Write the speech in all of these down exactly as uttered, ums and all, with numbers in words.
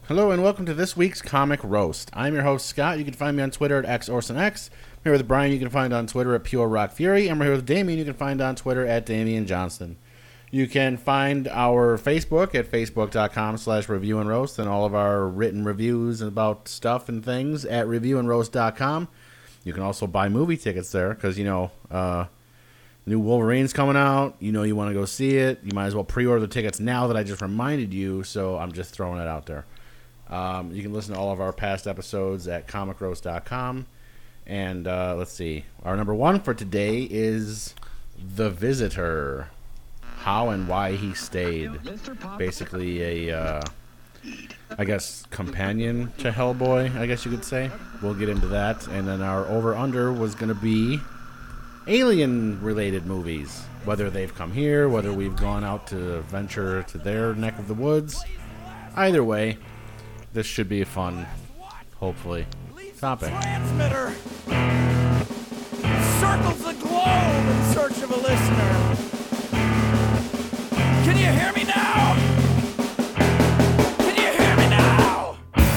Hello and welcome to this week's Comic Roast. I'm your host, Scott. You can find me on Twitter at X Orson X. I'm here with Brian. You can find on Twitter at Pure Rock Fury. And we're here with Damien. You can find on Twitter at Damian Johnston. You can find our Facebook at facebook.com slash review and roast, and all of our written reviews about stuff and things at review and roast dot com. You can also buy movie tickets there because, you know, uh, new Wolverine's coming out. You know you want to go see it. You might as well pre-order the tickets now that I just reminded you, so I'm just throwing it out there. Um, you can listen to all of our past episodes at comic roast dot com. And uh, let's see. Our number one for today is The Visitor. How and why he stayed. Basically a, uh, I guess, companion to Hellboy, I guess you could say. We'll get into that. And then our over-under was going to be alien-related movies. Whether they've come here, whether we've gone out to venture to their neck of the woods. Either way, this should be a fun, hopefully, topic. Transmitter circles the globe in search of a listener. Can you hear me now? Can you hear me now?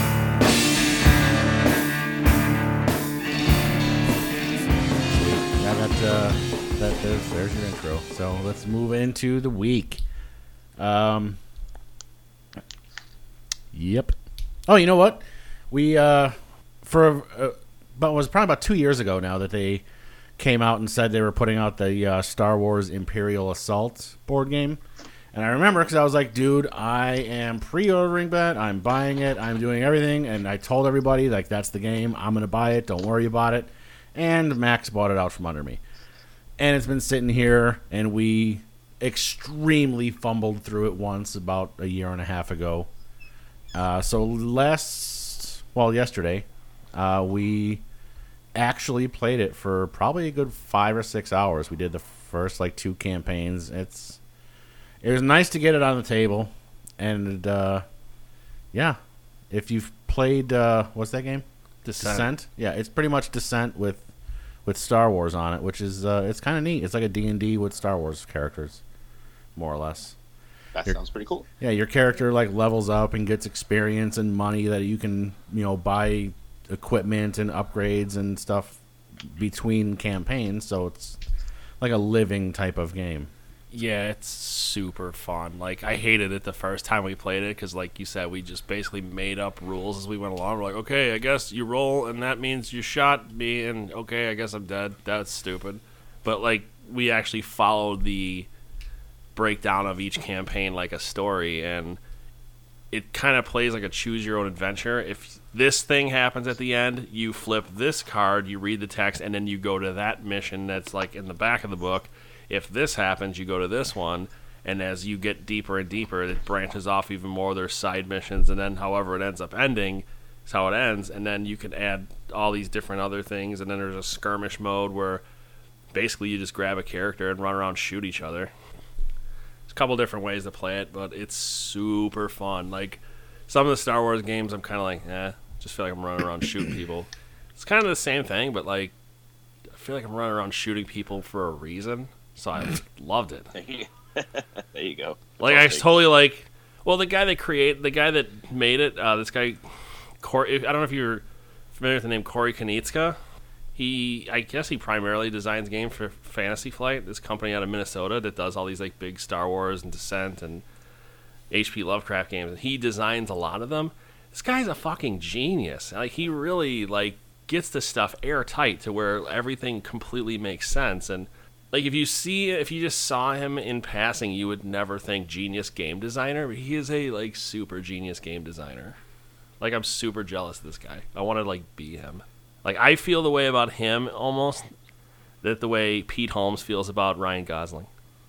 Yeah, that, uh, that there's, there's your intro. So let's move into the week. Um, yep. Oh, you know what? We, uh, for, uh, but it was probably about two years ago now that they came out and said they were putting out the uh, Star Wars Imperial Assault board game. And I remember because I was like, dude, I am pre-ordering that. I'm buying it. I'm doing everything. And I told everybody, like, that's the game. I'm going to buy it. Don't worry about it. And Max bought it out from under me. And it's been sitting here, and we extremely fumbled through it once about a year and a half ago. Uh, so last, well, yesterday, uh, we actually played it for probably a good five or six hours. We did the first, like, two campaigns. It's... It was nice to get it on the table, and uh, yeah, if you've played uh, what's that game? Descent. Descent. Yeah, it's pretty much Descent with with Star Wars on it, which is uh, it's kind of neat. It's like a D and D with Star Wars characters, more or less. That Your- sounds pretty cool. Yeah, your character like levels up and gets experience and money that you can you know buy equipment and upgrades and stuff between campaigns. So it's like a living type of game. Yeah, it's super fun. Like, I hated it the first time we played it because, like you said, we just basically made up rules as we went along. We're like, okay, I guess you roll, and that means you shot me, and okay, I guess I'm dead. That's stupid. But, like, we actually followed the breakdown of each campaign like a story, and it kind of plays like a choose-your-own-adventure. If this thing happens at the end, you flip this card, you read the text, and then you go to that mission that's, like, in the back of the book. If this happens, you go to this one, and as you get deeper and deeper, it branches off even more. There's side missions, and then however it ends up ending is how it ends, and then you can add all these different other things, and then there's a skirmish mode where basically you just grab a character and run around and shoot each other. There's a couple different ways to play it, but it's super fun. Like, some of the Star Wars games, I'm kind of like, eh, just feel like I'm running around shooting people. It's kind of the same thing, but, like, I feel like I'm running around shooting people for a reason. So I loved it. There you go. Like, I totally like. Well, the guy that create, the guy that made it, uh, this guy, Corey. I don't know if you're familiar with the name Corey Konieczka. He, I guess, he primarily designs games for Fantasy Flight, this company out of Minnesota that does all these like big Star Wars and Descent and H P Lovecraft games. And he designs a lot of them. This guy's a fucking genius. Like, he really like gets this stuff airtight to where everything completely makes sense. And like, if you see, if you just saw him in passing, you would never think genius game designer. But he is a, like, super genius game designer. Like, I'm super jealous of this guy. I want to, like, be him. Like, I feel the way about him, almost, that the way Pete Holmes feels about Ryan Gosling.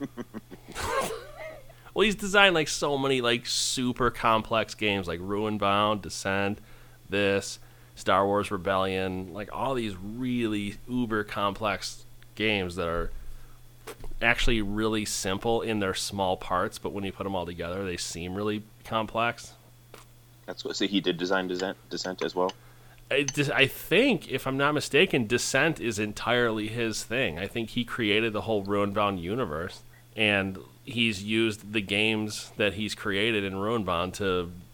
Well, he's designed, like, so many, like, super complex games, like Ruinbound, Descent, this, Star Wars Rebellion, like, all these really uber complex games that are actually really simple in their small parts, but when you put them all together, they seem really complex. That's what. So he did design Descent, Descent as well. I, I think, if I'm not mistaken, Descent is entirely his thing. I think he created the whole Ruinbound universe, and he's used the games that he's created in Ruinbound to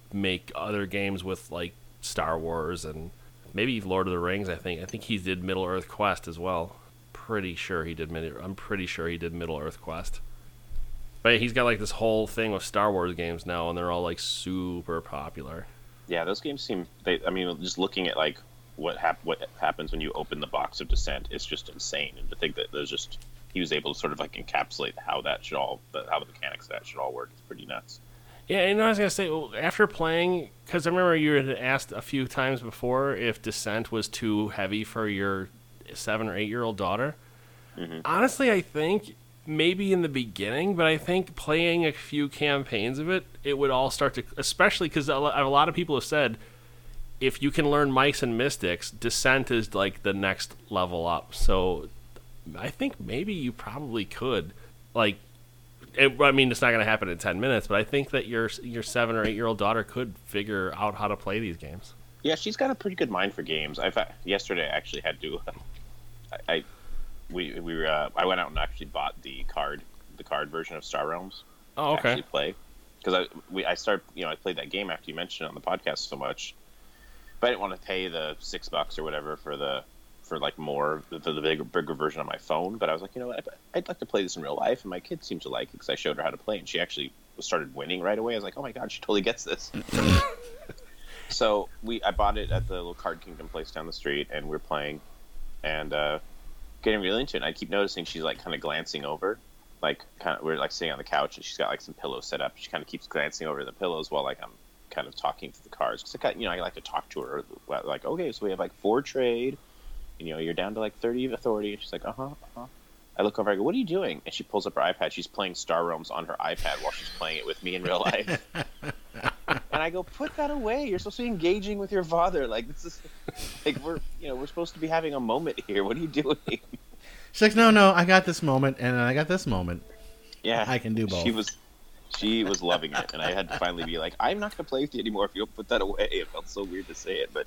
make other games with like Star Wars and maybe Lord of the Rings. I think I think he did Middle Earth Quest as well. Pretty sure he did. Mid- I'm pretty sure he did Middle Earth Quest. But he's got like this whole thing with Star Wars games now, and they're all like super popular. Yeah, those games seem. They, I mean, just looking at like what hap- what happens when you open the box of Descent, it's just insane. And to think that there's just he was able to sort of like encapsulate how that should all, how the mechanics of that should all work. It's pretty nuts. Yeah, and I was gonna say, well, after playing, because I remember you had asked a few times before if Descent was too heavy for your seven or eight year old daughter. Mm-hmm. Honestly, I think maybe in the beginning, but I think playing a few campaigns of it, it would all start to, especially because a lo- a lot of people have said, if you can learn Mice and Mystics, Descent is like the next level up. So I think maybe you probably could, like, it, I mean, it's not going to happen in ten minutes, but I think that your your seven or eight year old daughter could figure out how to play these games. Yeah, she's got a pretty good mind for games. I've yesterday I actually had to. Uh, I, I we we were, uh, I went out and actually bought the card the card version of Star Realms. Oh, okay. To actually play because I we I started you know I played that game after you mentioned it on the podcast so much, but I didn't want to pay the six bucks or whatever for the for like more for the bigger bigger version on my phone. But I was like, you know what, I'd like to play this in real life, and my kid seemed to like it because I showed her how to play, and she actually started winning right away. I was like, oh my god, she totally gets this. So we, I bought it at the little Card Kingdom place down the street, and we we're playing, and uh, getting really into it. And I keep noticing she's like kind of glancing over, like kind of we're like sitting on the couch, and she's got like some pillows set up. She kind of keeps glancing over the pillows while like I'm kind of talking through the cards because I got, you know I like to talk to her like, okay, so we have like four trade, and, you know you're down to like thirty of authority, and she's like, uh huh, uh huh. I look over, I go, what are you doing? And she pulls up her iPad. She's playing Star Realms on her iPad while she's playing it with me in real life. And I go, put that away. You're supposed to be engaging with your father. Like, this is, like, we're, you know, we're supposed to be having a moment here. What are you doing? She's like, no, no, I got this moment, and I got this moment. Yeah. I can do both. She was, she was loving it. And I had to finally be like, I'm not going to play with you anymore if you don't put that away. It felt so weird to say it, but,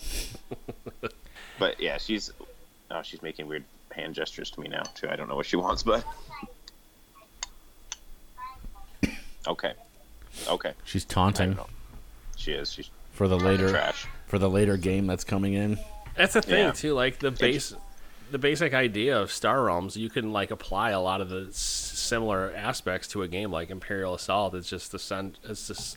but yeah, she's, oh, she's making weird hand gestures to me now, too. I don't know what she wants, but. Okay. Okay. She's taunting. She is. She's for the later trash. For the later game that's coming in. That's the thing Yeah. too. Like the base, the basic idea of Star Realms, you can like apply a lot of the s- similar aspects to a game like Imperial Assault. It's just the sen- It's just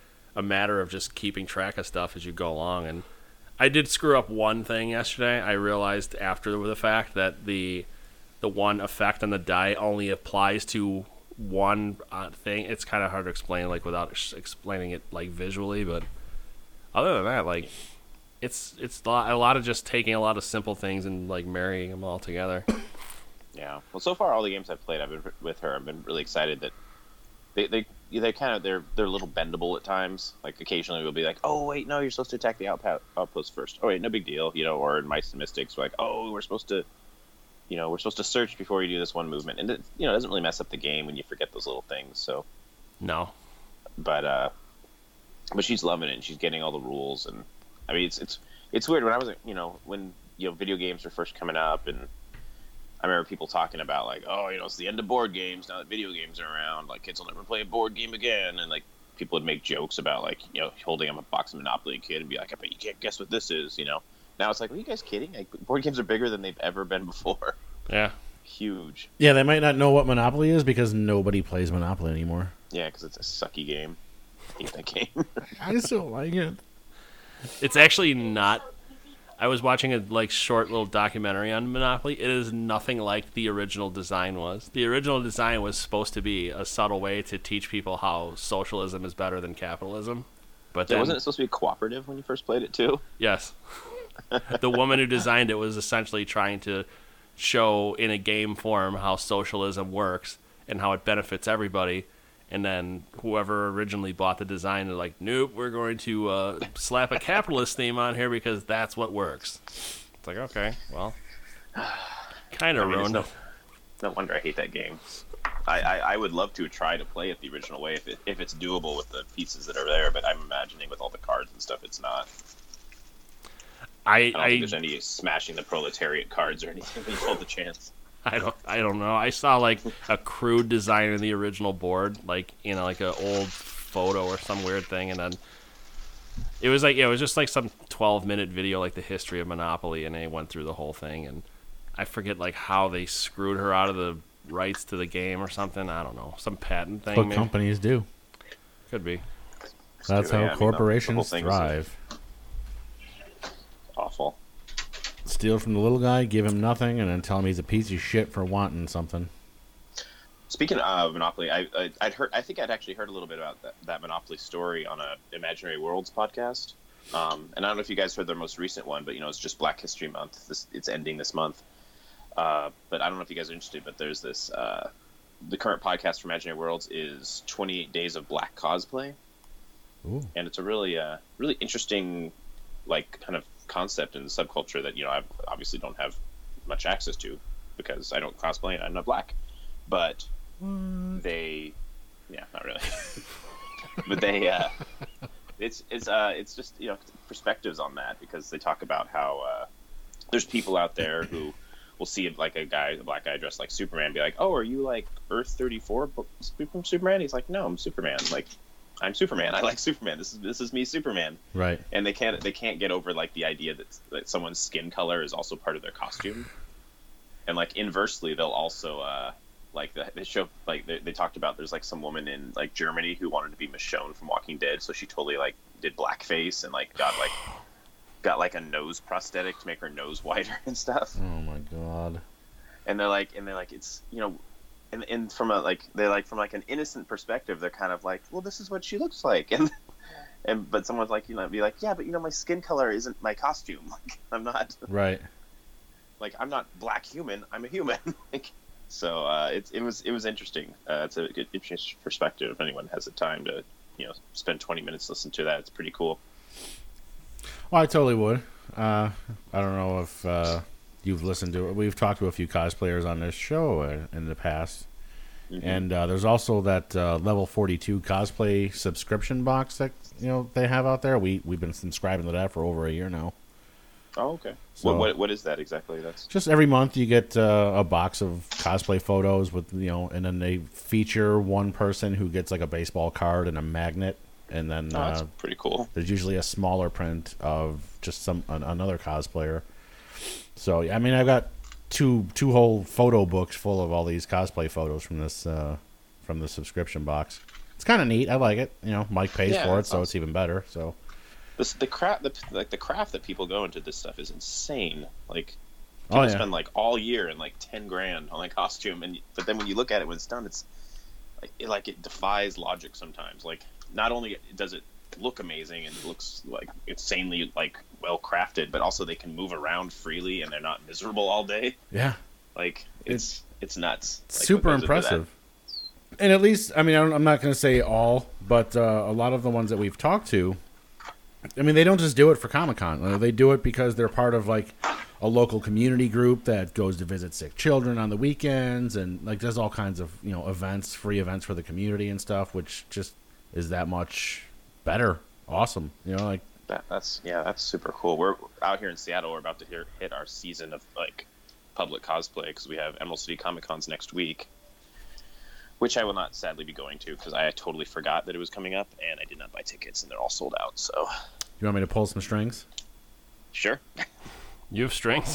a matter of just keeping track of stuff as you go along. And I did screw up one thing yesterday. I realized after the fact that the the one effect on the die only applies to one uh, thing. It's kind of hard to explain like without sh- explaining it like visually, but other than that, like it's it's a lot, a lot of just taking a lot of simple things and like marrying them all together. Yeah. Well, so far all the games I've played, I've been with her. I've been really excited that they they they kind of they're they're a little bendable at times. Like occasionally we'll be like, oh wait, no, you're supposed to attack the outpost outpost first. Oh wait, no big deal, you know. Or in Mice and Mystics, we're like, oh, we're supposed to. You know, we're supposed to search before you do this one movement, and it, you know, it doesn't really mess up the game when you forget those little things. So, No, but uh, but she's loving it, and she's getting all the rules, and I mean, it's it's it's weird when I was, you know, when you know video games were first coming up, and I remember people talking about like, oh, you know, it's the end of board games now that video games are around. Like, kids will never play a board game again, and like people would make jokes about like, you know, holding up a box of Monopoly kid and be like, I bet you can't guess what this is, you know. Now it's like, are you guys kidding? Like, board games are bigger than they've ever been before. yeah, Huge. Yeah, they might not know what Monopoly is because nobody plays Monopoly anymore. Yeah, because it's a sucky game. I hate that game. I just don't like it. it's actually not. I was watching a like short little documentary on Monopoly. It is nothing like the original design was. The original design was supposed to be a subtle way to teach people how socialism is better than capitalism. But So then, wasn't it supposed to be cooperative when you first played it too? yes, the woman who designed it was essentially trying to show in a game form how socialism works and how it benefits everybody. And then whoever originally bought the design, they're like, nope, we're going to uh, slap a capitalist theme on here because that's what works. It's like, okay, well, kind of I mean, it's ruined no, it. no wonder I hate that game. I, I, I would love to try to play it the original way if it, if it's doable with the pieces that are there, but I'm imagining with all the cards and stuff, it's not. I, I don't I, think there's any smashing the proletariat cards or anything when you hold the chance. I don't I don't know. I saw like a crude design in the original board, like you know, like an old photo or some weird thing, and then It was like yeah, it was just like some twelve minute video, like the history of Monopoly, and they went through the whole thing. And I forget like how they screwed her out of the rights to the game or something. I don't know, some patent thing. What maybe? companies do. Could be. That's Yeah, I how mean, the- corporations the whole thing is thrive. Awful. Steal from the little guy, give him nothing, and then tell him he's a piece of shit for wanting something. Speaking of Monopoly, I, I I'd heard. I think I'd actually heard a little bit about that, that Monopoly story on a Imaginary Worlds podcast. Um, and I don't know if you guys heard their most recent one, but you know it's just Black History Month. This it's ending this month. Uh, but I don't know if you guys are interested. But there's this. Uh, the current podcast for Imaginary Worlds is twenty-eight Days of Black Cosplay, Ooh. and it's a really uh, really interesting, like kind of concept and subculture that you know I obviously don't have much access to because I don't cosplay and I'm not black. But they, yeah, not really. but they, uh, it's it's uh it's just you know perspectives on that because they talk about how uh, there's people out there who will see like a guy, a black guy dressed like Superman, and be like, oh, are you like Earth thirty-four from Superman? He's like, no, I'm Superman. Like, I'm Superman. I like Superman. This is this is me, Superman. Right. And they can't they can't get over like the idea that that someone's skin color is also part of their costume. And like inversely, they'll also uh, like the, they show like they, they talked about there's like some woman in like Germany who wanted to be Michonne from Walking Dead, so she totally like did blackface and like got like got like a nose prosthetic to make her nose wider and stuff. Oh my god. And they're like and they're like it's you know, and and from a like they're like from like an innocent perspective, they're kind of like, well, this is what she looks like, and and but someone's like you know be like yeah, but you know my skin color isn't my costume. Like I'm not Right. like I'm not black human. I'm a human. like. So uh, it, it was it was interesting. Uh, it's a good interesting perspective. If anyone has the time to, you know, spend twenty minutes listening to that, it's pretty cool. Well, I totally would. Uh, I don't know if uh, you've listened to it. We've talked to a few cosplayers on this show uh, in the past. Mm-hmm. And uh, there's also that uh, Level forty-two cosplay subscription box that you know they have out there. We, we've been subscribing to that for over a year now. Oh, okay. So, what, what what is that exactly? That's just every month you get uh, a box of cosplay photos with you know, and then they feature one person who gets like a baseball card and a magnet, and then oh, that's uh, pretty cool. there's usually a smaller print of just some an, another cosplayer. So I mean, I've got two two whole photo books full of all these cosplay photos from this uh, from the subscription box. It's kind of neat. I like it. You know, Mike pays Yeah, for it, that's so awesome. it's even better. So. This, the craft, the, like the craft that people go into this stuff is insane. Like, Oh, people yeah. spend like all year and like ten grand on a costume, and but then when you look at it when it's done, it's like it, like it defies logic sometimes. Like, not only does it look amazing and it looks like insanely like well crafted, but also they can move around freely and they're not miserable all day. Yeah. Like, it's it's nuts. Like, Super what goes into that. impressive. And at least, I mean, I don't, I'm not going to say all, but uh, a lot of the ones that we've talked to, I mean, they don't just do it for Comic-Con. They do it because they're part of, like, a local community group that goes to visit sick children on the weekends and, like, does all kinds of, you know, events, free events for the community and stuff, which just is that much better. Awesome. You know, like... That, that's, yeah, that's super cool. We're out here in Seattle. We're about to hear, hit our season of, like, public cosplay because we have Emerald City Comic Cons next week, which I will not sadly be going to because I totally forgot that it was coming up and I did not buy tickets and they're all sold out. So, You want me to pull some strings? sure. You have strings?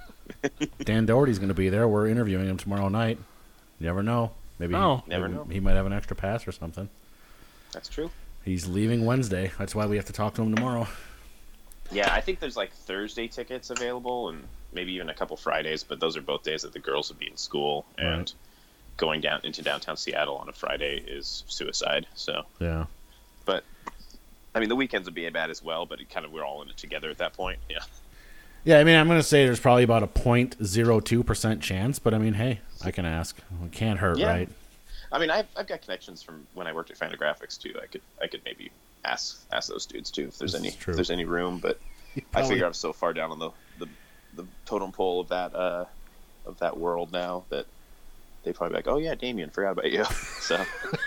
Dan Doherty's going to be there. We're interviewing him tomorrow night. You never know. Maybe, Oh. Never maybe know. he might have an extra pass or something. That's true. He's leaving Wednesday. That's why we have to talk to him tomorrow. Yeah, I think there's like Thursday tickets available and maybe even a couple Fridays, but those are both days that the girls will be in school and Right. going down into downtown Seattle on a Friday is suicide. So, Yeah. but I mean, the weekends would be bad as well, but it kind of we're all in it together at that point. Yeah. Yeah, I mean, I'm going to say there's probably about a zero point zero two percent chance, but I mean, hey, I can ask. It can't hurt, Yeah. right? I mean, I've, I've got connections from when I worked at Fantagraphics too. I could I could maybe ask ask those dudes too if there's This any is true. if there's any room. But I Probably- figure I'm so far down on the, the, the totem pole of that uh, of that world now that they probably be like, oh yeah, Damien, forgot about you. So,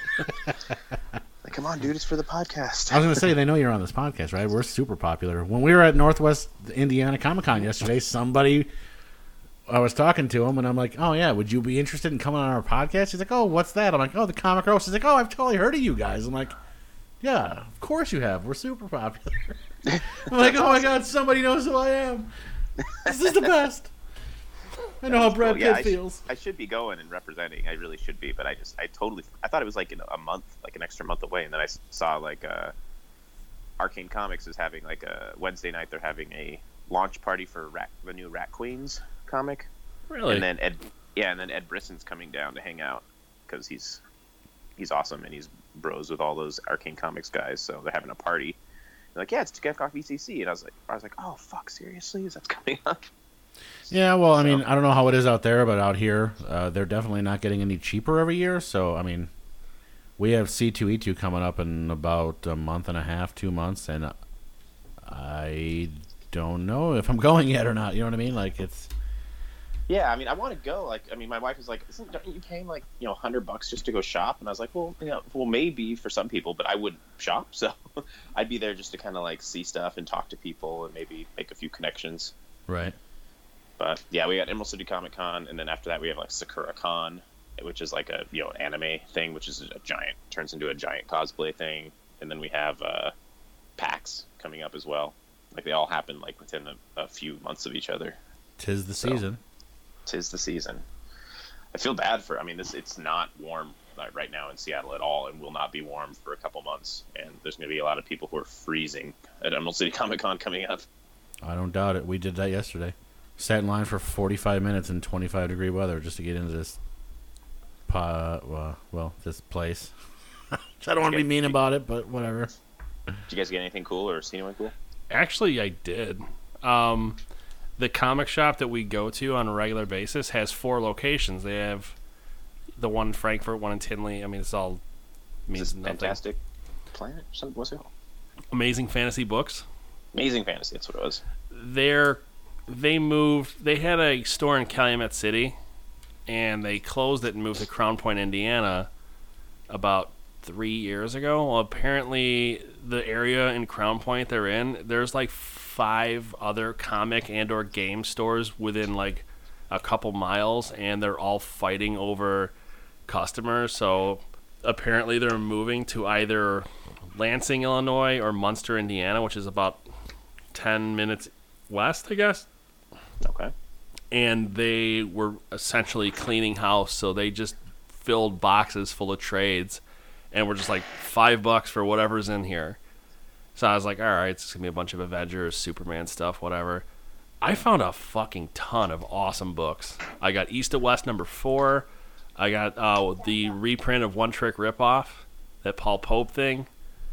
like, come on, dude, it's for the podcast. I was going to say, they know you're on this podcast, right? We're super popular. When we were at Northwest Indiana Comic-Con yesterday, somebody, I was talking to him, and I'm like, oh, yeah, would you be interested in coming on our podcast? He's like, oh, what's that? I'm like, oh, the Comic Roast. He's like, oh, I've totally heard of you guys. I'm like, Yeah, of course you have. We're super popular. I'm like, oh my god, somebody knows who I am. This is the best. I know how Brad Well, yeah, Pitt I feels. Sh- I should be going and representing. I really should be, but I just, I totally, I thought it was like in a month, like an extra month away, and then I s- saw like uh, Arcane Comics is having like a Wednesday night. They're having a launch party for Rat, the new Rat Queens comic. Really? And then Ed, yeah, and then Ed Brisson's coming down to hang out because he's he's awesome and he's bros with all those Arcane Comics guys. So they're having a party. They're like, yeah, it's Gethcock V C C, and I was like, I was like, oh fuck, seriously, is that coming up? Yeah, well, I So- mean, I don't know how it is out there, but out here, uh, they're definitely not getting any cheaper every year. So, I mean, we have C two E two coming up in about a month and a half, two months, and I don't know if I'm going yet or not. You know what I mean? Like, it's... Yeah, I mean, I want to go. Like, I mean, my wife was like, "Isn't don't you paying like you know a hundred bucks just to go shop?" And I was like, "Well, you know, well maybe for some people, but I wouldn't shop, so I'd be there just to kind of like see stuff and talk to people and maybe make a few connections." Right. But yeah, we got Emerald City Comic Con, and then after that we have like Sakura Con, which is like a you know anime thing, which is a giant turns into a giant cosplay thing, and then we have uh, PAX coming up as well. Like they all happen like within a, a few months of each other. Tis the So- season. Tis the season. I feel bad for. I mean, this it's not warm uh, right now in Seattle at all, and will not be warm for a couple months. And there's going to be a lot of people who are freezing at Emerald City Comic Con coming up. I don't doubt it. We did that yesterday. Sat in line for forty-five minutes in twenty-five degree weather just to get into this, po- well, well, this place. I don't want to be mean about it, but whatever. Did you guys get anything cool or see anyone cool? Actually, I did. Um, the comic shop that we go to on a regular basis has four locations. They have the one in Frankfurt, one in Tinley. I mean, it's all Is means this nothing. Fantastic Planet? Or something? What's it called? Amazing Fantasy Books. Amazing Fantasy. That's what it was. They're they moved. They had a store in Calumet City, and they closed it and moved to Crown Point, Indiana, about three years ago. Well, apparently the area in Crown Point they're in, there's like five other comic and or game stores within like a couple miles, and they're all fighting over customers. So apparently they're moving to either Lansing, Illinois, or Munster, Indiana, which is about ten minutes west, I guess. Okay. And they were essentially cleaning house, so they just filled boxes full of trades, and were just like five bucks for whatever's in here. So I was like, all right, it's gonna be a bunch of Avengers, Superman stuff, whatever. I found a fucking ton of awesome books. I got East to West number four. I got uh, the reprint of One Trick Ripoff, that Paul Pope thing.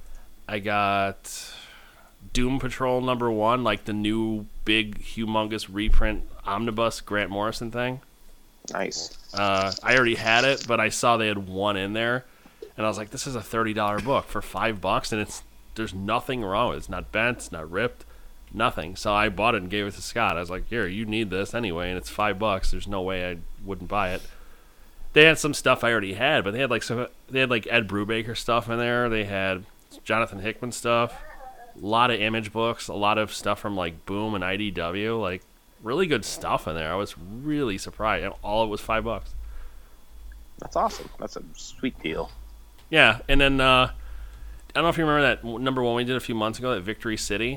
I got Doom Patrol number one, like the new big, humongous reprint omnibus Grant Morrison thing. Nice. Uh, I already had it, but I saw they had one in there, and I was like, "This is a thirty dollar book for five bucks, and it's there's nothing wrong with it. It's not bent, it's not ripped, nothing." So I bought it and gave it to Scott. I was like, "Here, you need this anyway, and it's five bucks. There's no way I wouldn't buy it." They had some stuff I already had, but they had like some they had like Ed Brubaker stuff in there. They had Jonathan Hickman stuff, a lot of Image books, a lot of stuff from like Boom and I D W, like really good stuff in there. I was really surprised. All it was five bucks. That's awesome. That's a sweet deal. Yeah, and then uh, I don't know if you remember that w- number one we did a few months ago, that Victory City.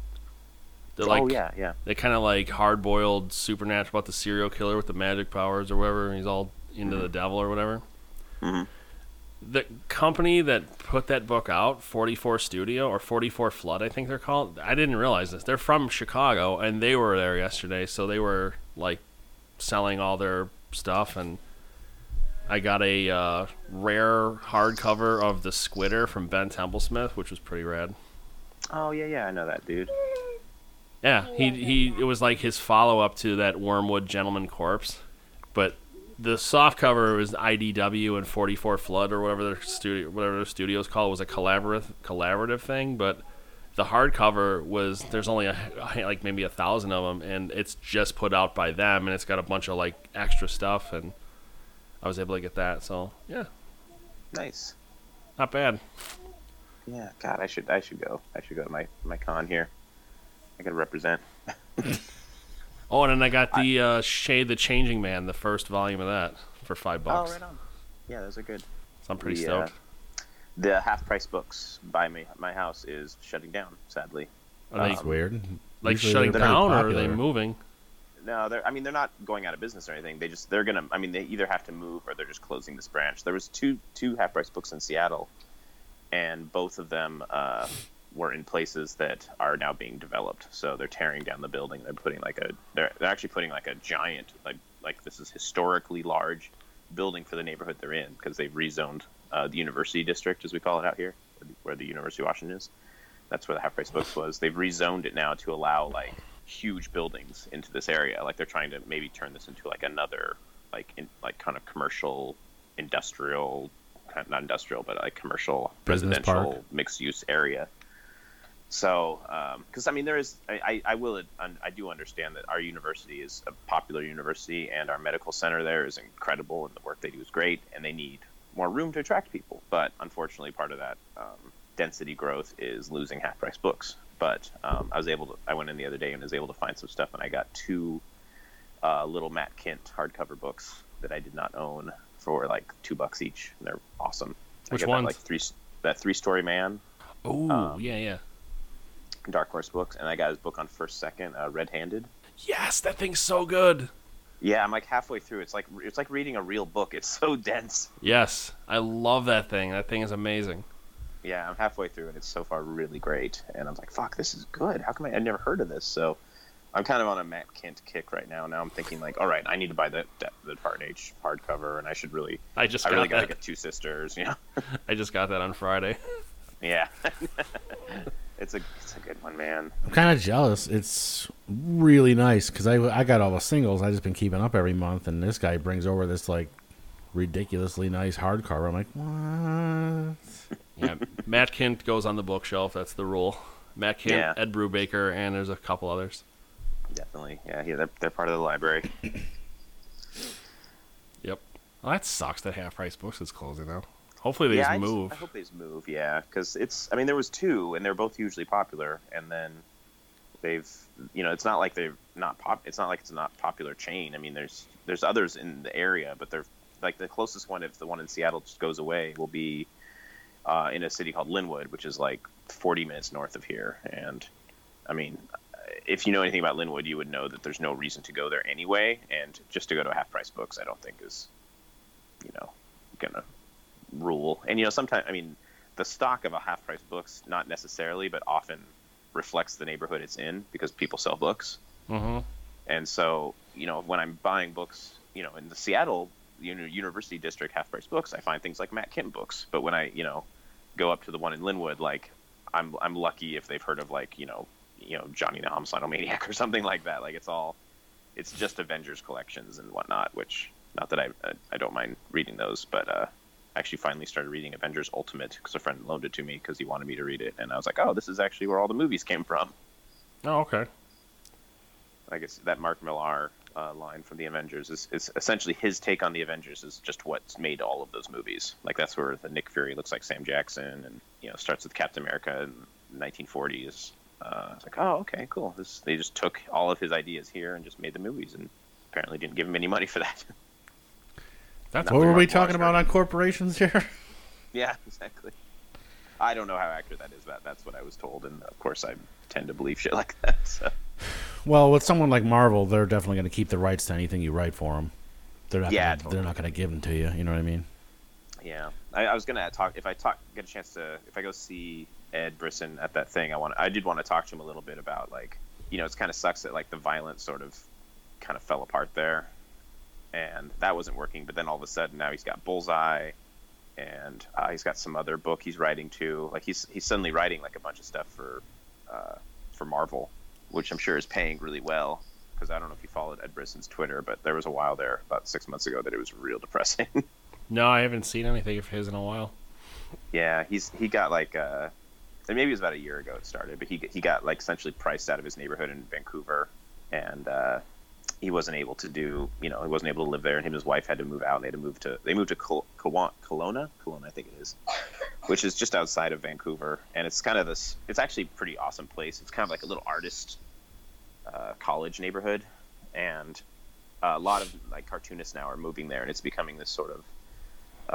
They're like, oh yeah, yeah. they kind of like hard-boiled supernatural about the serial killer with the magic powers or whatever. And he's all into the devil or whatever. Mhm. The company that put that book out, forty-four Studio or forty-four Flood, I think they're called. I didn't realize this. They're from Chicago, and they were there yesterday, so they were like selling all their stuff. And I got a uh, rare hardcover of the Squitter from Ben Templesmith, which was pretty rad. Oh yeah, yeah. I know that dude. Yeah, he he. It was like his follow up to that Wormwood Gentleman Corpse, but the soft cover was I D W and forty-four Flood or whatever their studio, whatever their studio's called, was a collaborative collaborative thing. But the hardcover was there's only a, like maybe a thousand of them, and it's just put out by them, and it's got a bunch of like extra stuff, and I was able to get that. So yeah, Nice. not bad. Yeah. God, I should I should go. I should go to my my con here. I gotta represent. Oh, and then I got the uh, Shade the Changing Man, the first volume of that, for five bucks. Oh, right on. Yeah, those are good. So I'm pretty The, stoked. uh, The Half Price Books by my my house is shutting down, sadly. Are they That's weird. like Usually shutting they're pretty down, or are they popular. moving? No, they're. I mean, they're not going out of business or anything. They just they're gonna. I mean, they either have to move or they're just closing this branch. There was two two Half Price Books in Seattle, and both of them uh, were in places that are now being developed. So they're tearing down the building. They're putting like a. They're they're actually putting like a giant like like this is historically large building for the neighborhood they're in because they've rezoned uh, the University District, as we call it out here, where the, where the University of Washington is. That's where the Half Price Books was. They've rezoned it now to allow like huge buildings into this area. Like they're trying to maybe turn this into like another like in like kind of commercial, industrial, kind of not industrial, but like commercial Business residential park. mixed use area. So, because I mean, there is, I, I, I will, I do understand that our university is a popular university, and our medical center there is incredible, and the work they do is great, and they need more room to attract people. But unfortunately, part of that um, density growth is losing Half Price Books. But um, I was able to, I went in the other day and was able to find some stuff, and I got two uh, little Matt Kint hardcover books that I did not own for like two bucks each. And they're awesome. Which I got ones? That, like three, that Three Story Man. Oh, Um, yeah, yeah. Dark Horse books, and I got his book on First Second, uh, Red Handed. Yes, that thing's so good. Yeah, I'm like halfway through. It's like it's like reading a real book. It's so dense. Yes, I love that thing. That thing is amazing. Yeah, I'm halfway through, and it's so far really great. And I'm like, fuck, this is good. How come I, I never heard of this? So I'm kind of on a Matt Kint kick right now. Now I'm thinking like, all right, I need to buy the the, the Part H hardcover, and I should really, I just I got really that. gotta get Two Sisters. You know? I just got that on Friday. Yeah. It's a it's a good one, man. I'm kind of jealous. It's really nice because I, I got all the singles. I just been keeping up every month, and this guy brings over this like ridiculously nice hardcover. I'm like, what? Yeah, Matt Kint goes on the bookshelf. That's the rule. Matt Kint, Yeah. Ed Brubaker, and there's a couple others. Definitely. Yeah, yeah, they're they're part of the library. Yep. Well, that sucks that Half Price Books is closing now. Hopefully they yeah, just I just- move. I hope they just move. Yeah, because it's. I mean, there was two, and they're both hugely popular, and then they've. You know, it's not like they're not pop. It's not like it's a not popular chain. I mean, there's there's others in the area, but they're like the closest one. If the one in Seattle just goes away, will be uh, in a city called Linwood, which is like forty minutes north of here. And I mean, if you know anything about Linwood, you would know that there's no reason to go there anyway. And just to go to Half Price Books, I don't think is, you know, gonna rule. And you know, sometimes I mean, the stock of a Half Price Books not necessarily, but often reflects the neighborhood it's in because people sell books. Mm-hmm. And so, you know, when I'm buying books, you know, in the Seattle you know, University District Half Price Books, I find things like Matt Kint books. But when I, you know, go up to the one in Linwood, like I'm I'm lucky if they've heard of like, you know, you know, Johnny the Homicidal Maniac or something like that. Like it's all, it's just Avengers collections and whatnot. Which not that I I, I don't mind reading those, but uh, I actually finally started reading Avengers Ultimate because a friend loaned it to me because he wanted me to read it, and I was like, oh, this is actually where all the movies came from. Oh, okay. I guess that Mark Millar uh, line from the Avengers is, is essentially his take on the Avengers is just what's made all of those movies. Like that's where the Nick Fury looks like Sam Jackson, and you know starts with Captain America in the nineteen forties. Uh, it's like, oh, okay, cool. This they just took all of his ideas here and just made the movies, and apparently didn't give him any money for that. That's Not What the were we Mark talking Millar about on corporations here? Yeah, exactly. I don't know how accurate that is. That that's what I was told, and of course I tend to believe shit like that. So. Well, with someone like Marvel, they're definitely going to keep the rights to anything you write for them. They're not. Yeah, gonna, totally. They're not going to give them to you. You know what I mean? Yeah, I, I was gonna talk if I talk get a chance to if I go see Ed Brisson at that thing. I want I did want to talk to him a little bit about like you know it's kind of sucks that like the violence sort of kind of fell apart there, and that wasn't working. But then all of a sudden now he's got Bullseye, and uh, he's got some other book he's writing too. Like he's he's suddenly writing like a bunch of stuff for uh, for Marvel, which I'm sure is paying really well. Because I don't know if you followed Ed Brisson's Twitter, but there was a while there about six months ago that it was real depressing. No, I haven't seen anything of his in a while. Yeah, he's he got like uh, and maybe it was about a year ago it started, but he he got like essentially priced out of his neighborhood in Vancouver, and uh, he wasn't able to do you know he wasn't able to live there, and him and his wife had to move out, and they had to move to they moved to Col- Col- Kelowna, Kelowna I think it is, which is just outside of Vancouver, and it's kind of this it's actually a pretty awesome place. It's kind of like a little artist uh, college neighborhood, and a lot of like cartoonists now are moving there, and it's becoming this sort of Uh,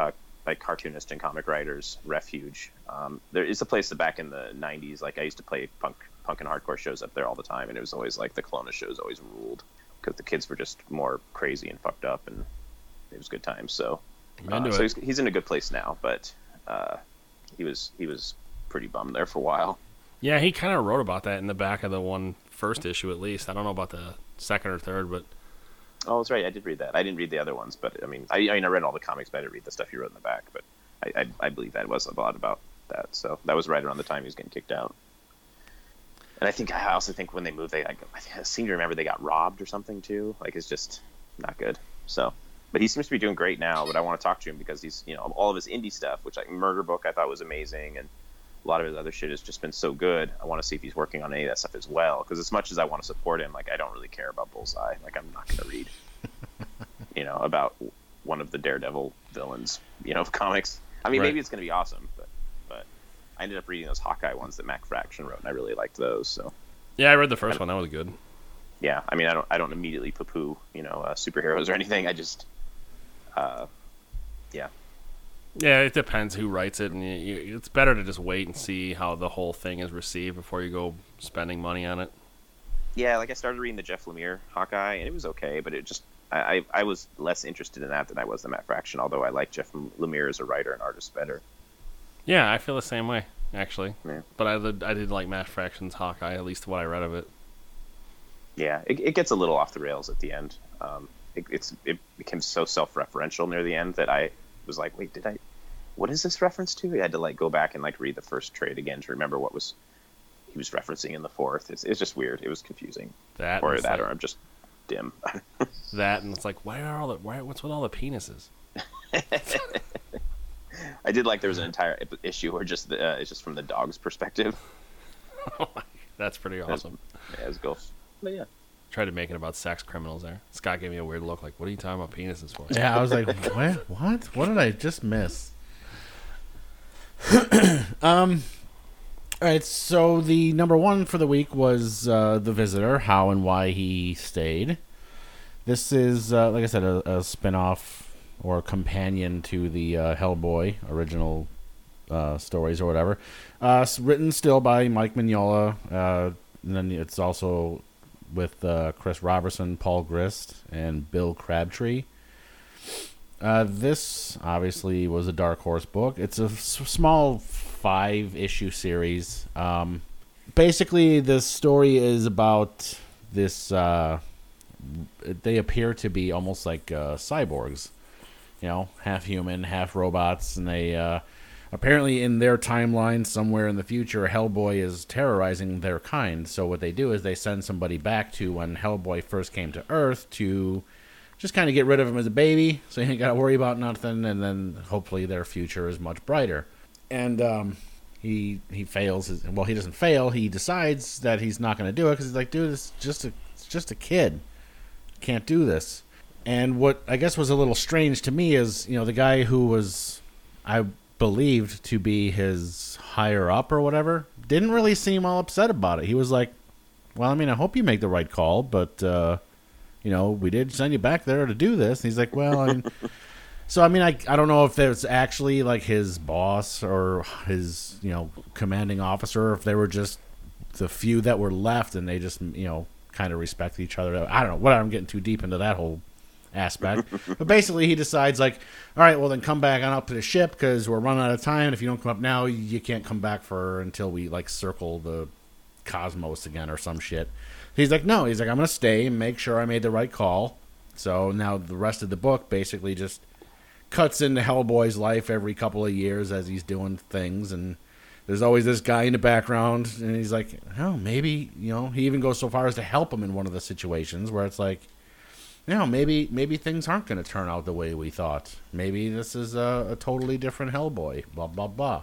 like cartoonist and comic writers refuge. Um, there is a place that back in the nineties, like I used to play punk, punk and hardcore shows up there all the time, and it was always like the Kelowna shows always ruled because the kids were just more crazy and fucked up, and it was good times. So, uh, so he's, he's in a good place now, but uh, he was he was pretty bummed there for a while. Yeah, he kind of wrote about that in the back of the one first issue, at least. I don't know about the second or third, but oh, that's right. I did read that. I didn't read the other ones, but I mean, I, I mean, I read all the comics, but I didn't read the stuff he wrote in the back. But I, I, I believe that was a lot about that. So that was right around the time he was getting kicked out. And I think I also think when they moved, they like, I seem to remember they got robbed or something too. Like it's just not good. So, but he seems to be doing great now. But I want to talk to him because he's, you know, all of his indie stuff, which like Murder Book, I thought was amazing, and a lot of his other shit has just been so good. I want to see if he's working on any of that stuff as well. Because as much as I want to support him, like I don't really care about Bullseye. Like I'm not going to read, you know, about one of the Daredevil villains, you know, of comics. I mean, Right. maybe it's going to be awesome, but but I ended up reading those Hawkeye ones that Mac Fraction wrote, and I really liked those. So yeah, I read the first one. That was good. yeah, I mean, I don't I don't immediately poo-poo, you know, uh, superheroes or anything. I just, uh, yeah. Yeah, it depends who writes it, and you, you, it's better to just wait and see how the whole thing is received before you go spending money on it. Yeah, like I started reading the Jeff Lemire Hawkeye, and it was okay, but it just I, I, I was less interested in that than I was the Matt Fraction, although I like Jeff Lemire as a writer and artist better. Yeah, I feel the same way, actually. Yeah. But I did, I did like Matt Fraction's Hawkeye, at least what I read of it. Yeah, it, it gets a little off the rails at the end. Um, it, it's it became so self-referential near the end that I was like, wait, did I? What is this reference to? I had to like go back and like read the first trade again to remember what was he was referencing in the fourth. It's it's just weird. It was confusing. That or and that, it's or like- I'm just dim. That, and it's like, why are all the why? What's with all the penises? I did like there was an entire ip- issue where just the, uh, it's just from the dog's perspective. That's pretty awesome. Yeah, it's cool. But yeah. Tried to make it about sex criminals there. Scott gave me a weird look, like, what are you talking about penises for? Yeah, I was like, what? What? What did I just miss? um. All right, so the number one for the week was uh, The Visitor, how and why he stayed. This is, uh, like I said, a, a spin-off or a companion to the uh, Hellboy original uh, stories or whatever. Uh, it's written still by Mike Mignola, uh, and then it's also with uh, Chris Robertson, Paul Grist, and Bill Crabtree. Uh, this obviously was a Dark Horse book. It's a s- small five-issue series. Um, basically, the story is about this. Uh, they appear to be almost like uh, cyborgs, you know, half human, half robots, and they uh, apparently in their timeline, somewhere in the future, Hellboy is terrorizing their kind. So what they do is they send somebody back to when Hellboy first came to Earth to just kind of get rid of him as a baby, so you ain't got to worry about nothing, and then hopefully their future is much brighter. And um, he he fails. His, well, he doesn't fail. He decides that he's not going to do it because he's like, dude, it's just a it's just a kid. Can't do this. And what I guess was a little strange to me is, you know, the guy who was, I believed to be his higher up or whatever, didn't really seem all upset about it. He was like, well, I mean, I hope you make the right call, but, uh, you know, we did send you back there to do this. And he's like, well, I mean, so, I mean, I, I don't know if it's actually like his boss or his, you know, commanding officer, or if they were just the few that were left and they just, you know, kind of respect each other. I don't know. What I'm getting too deep into that whole aspect. But basically he decides like, all right, well then come back on up to the ship because we're running out of time. If you don't come up now, you can't come back for until we like circle the cosmos again or some shit. He's like, no, he's like, I'm going to stay and make sure I made the right call. So now the rest of the book basically just cuts into Hellboy's life every couple of years as he's doing things, and there's always this guy in the background, and he's like, oh, maybe, you know, he even goes so far as to help him in one of the situations where it's like, you know, maybe maybe things aren't going to turn out the way we thought. Maybe this is a, a totally different Hellboy, blah, blah, blah.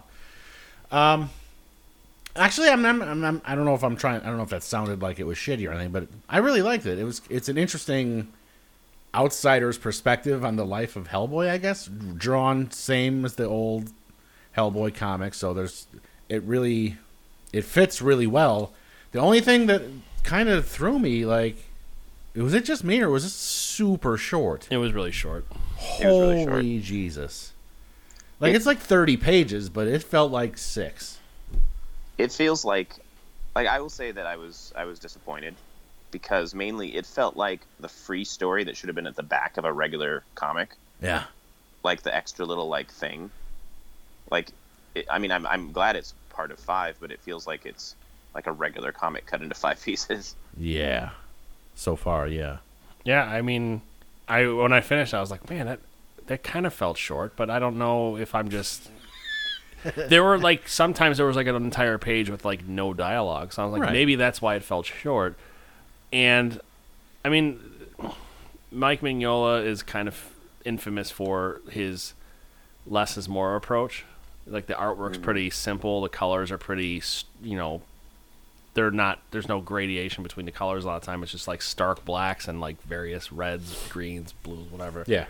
Um, actually, I'm, I'm, I'm, I'm, I don't know if I'm trying, I don't know if that sounded like it was shitty or anything, but I really liked it. It was, it's an interesting outsider's perspective on the life of Hellboy, I guess, drawn same as the old Hellboy comics, so there's, it really, it fits really well. The only thing that kind of threw me, like, was it just me, or was it super short? It was really short. It was really Holy short. Jesus. Like It- it's like thirty pages, but it felt like six. It feels like, like I will say that I was I was disappointed because mainly it felt like the free story that should have been at the back of a regular comic, Yeah. like the extra little like thing. Like, it, I mean, I'm I'm glad it's part of five, but it feels like it's like a regular comic cut into five pieces. Yeah. So far, yeah. Yeah, I mean, I when I finished, I was like, man, that that kind of felt short, but I don't know if I'm just. There were like sometimes there was like an entire page with like no dialogue, so I was like, Right. maybe that's why it felt short. And I mean, Mike Mignola is kind of infamous for his less is more approach. Like the artwork's pretty simple, the colors are pretty, s- you know, they're not. There's no gradation between the colors a lot of time. It's just like stark blacks and like various reds, greens, blues, whatever. Yeah.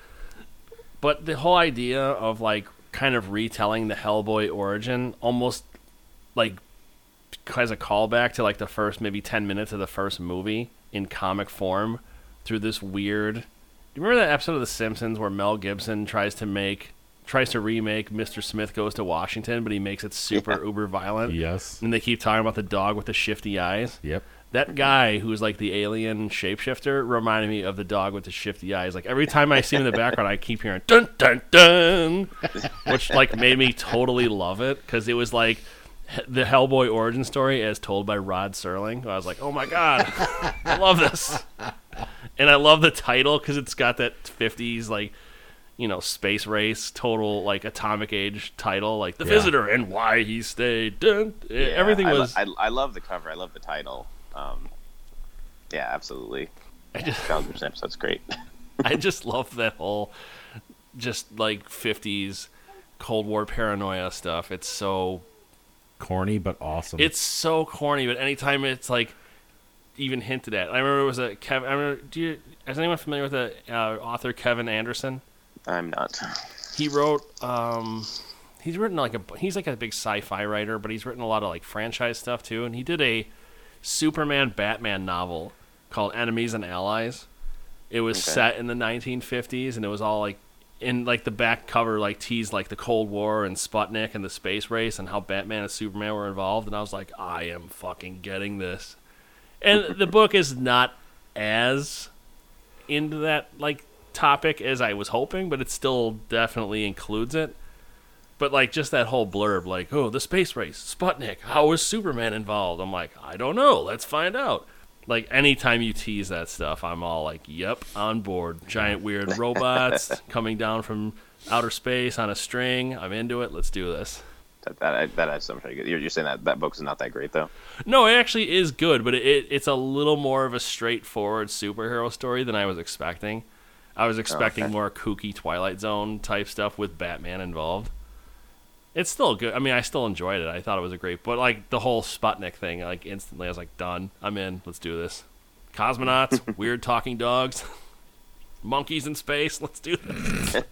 But the whole idea of like kind of retelling the Hellboy origin almost like as a callback to like the first maybe ten minutes of the first movie in comic form through this weird. Do you remember that episode of The Simpsons where Mel Gibson tries to make tries to remake Mister Smith Goes to Washington, but he makes it super Yeah. uber violent? Yes. And they keep talking about the dog with the shifty eyes. Yep. That guy who's like the alien shapeshifter reminded me of the dog with the shifty eyes. Like every time I see him in the background, I keep hearing dun dun dun, which like made me totally love it because it was like h- the Hellboy origin story as told by Rod Serling. I was like, oh my god, I love this, and I love the title because it's got that fifties like you know space race total like atomic age title like the Yeah. Visitor and why he stayed. Dun. Yeah, Everything I, lo- was. I, I love the cover. I love the title. Um, yeah, absolutely. I just, Thousand percent. That's great. I just love that whole, just like fifties Cold War paranoia stuff. It's so, Corny but awesome. it's so corny. But anytime it's like, even hinted at, I remember it was a Kevin. I remember. Do you? Is anyone familiar with the uh, author Kevin Anderson? I'm not. He wrote. Um, he's written like a. He's like a big sci-fi writer, but he's written a lot of like franchise stuff too. And he did a Superman Batman novel called Enemies and Allies. It was Okay. set in the nineteen fifties, and it was all like in like the back cover like teased like the Cold War and Sputnik and the space race and how Batman and Superman were involved. And I was like, I am fucking getting this. And the book is not as into that like topic as I was hoping, but it still definitely includes it. But like just that whole blurb, like, oh, the space race, Sputnik, how is Superman involved? I'm like, I don't know, let's find out. Like anytime you tease that stuff, I'm all like, yep, on board. Giant weird robots coming down from outer space on a string. I'm into it. Let's do this. That that that is something good. You're, you're saying that that book's not that great though. No, it actually is good, but it, it it's a little more of a straightforward superhero story than I was expecting. I was expecting okay. more kooky Twilight Zone type stuff with Batman involved. It's still good. I mean, I still enjoyed it. I thought it was a great, but like the whole Sputnik thing, like instantly I was like, done. I'm in. Let's do this. Cosmonauts, weird talking dogs, monkeys in space. Let's do this.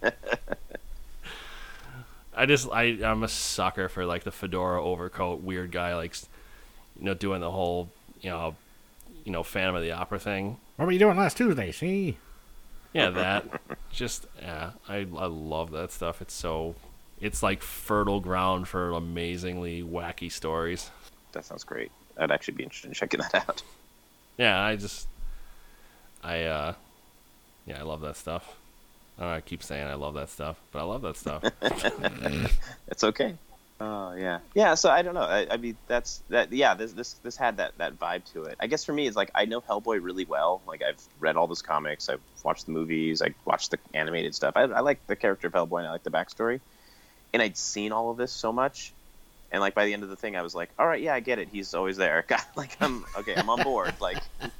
I just, I, I'm a sucker for like the fedora overcoat, weird guy, like, you know, doing the whole, you know, you know, Phantom of the Opera thing. What were you doing last Tuesday? See? Yeah, that. Just, yeah, I, I love that stuff. It's so, it's like fertile ground for amazingly wacky stories. That sounds great. I'd actually be interested in checking that out. Yeah, I just, I, uh, yeah, I love that stuff. I, don't know, I keep saying I love that stuff, but I love that stuff. It's okay. Oh yeah, yeah. So I don't know. I, I mean, that's that. Yeah, this this this had that that vibe to it. I guess for me, it's like I know Hellboy really well. Like I've read all those comics. I've watched the movies. I watched the animated stuff. I, I like the character of Hellboy and I like the backstory. And I'd seen all of this so much, and like by the end of the thing, I was like, all right, yeah, I get it. He's always there. God, like I'm okay. I'm on board. Like.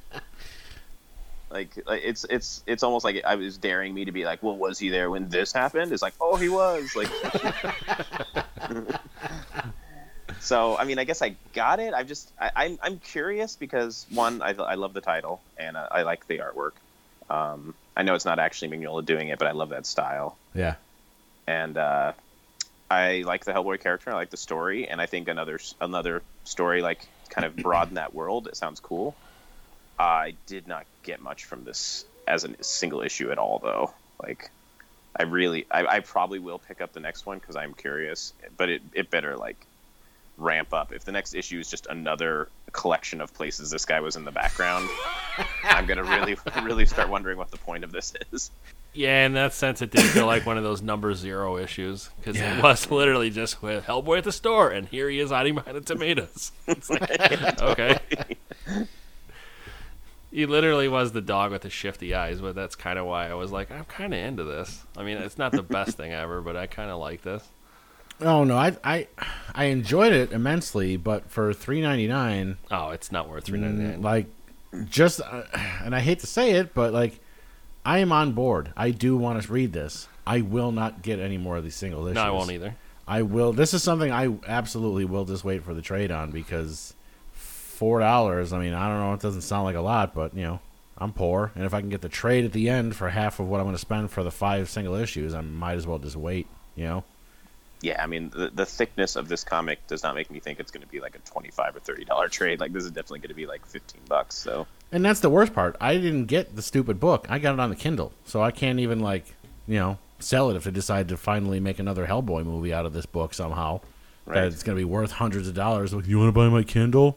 Like, like it's it's it's almost like I was daring me to be like, well, was he there when this happened? It's like, oh, he was. Like, so I mean, I guess I got it. I'm just I, I'm I'm curious because one, I I love the title and I, I like the artwork. Um, I know it's not actually Mignola doing it, but I love that style. Yeah. And uh, I like the Hellboy character. I like the story, and I think another another story like kind of broaden that world. It sounds cool. I did not get much from this as a single issue at all, though. Like, I really, I, I probably will pick up the next one because I'm curious, but it, it better like ramp up. If the next issue is just another collection of places this guy was in the background, I'm gonna really, really start wondering what the point of this is. Yeah, in that sense, it did feel like one of those number zero issues because Yeah. it was literally just with Hellboy at the store, and here he is hiding behind the tomatoes. It's like, okay. He literally was the dog with the shifty eyes, but that's kind of why I was like, I'm kind of into this. I mean, it's not the best thing ever, but I kind of like this. Oh no, I I I enjoyed it immensely, but for three ninety nine, Oh, it's not worth three ninety nine. like just, uh, and I hate to say it, but like I am on board. I do want to read this. I will not get any more of these single issues. No, I won't either. I will. This is something I absolutely will just wait for the trade on because four dollars. I mean, I don't know. It doesn't sound like a lot, but you know, I'm poor, and if I can get the trade at the end for half of what I'm going to spend for the five single issues, I might as well just wait. You know. Yeah, I mean, the, the thickness of this comic does not make me think it's going to be like a twenty-five or thirty dollar trade. Like, this is definitely going to be like fifteen bucks. So, And that's the worst part. I didn't get the stupid book. I got it on the Kindle, so I can't even like, you know, sell it if they decide to finally make another Hellboy movie out of this book somehow. right. That it's going to be worth hundreds of dollars. Like, you want to buy my Kindle?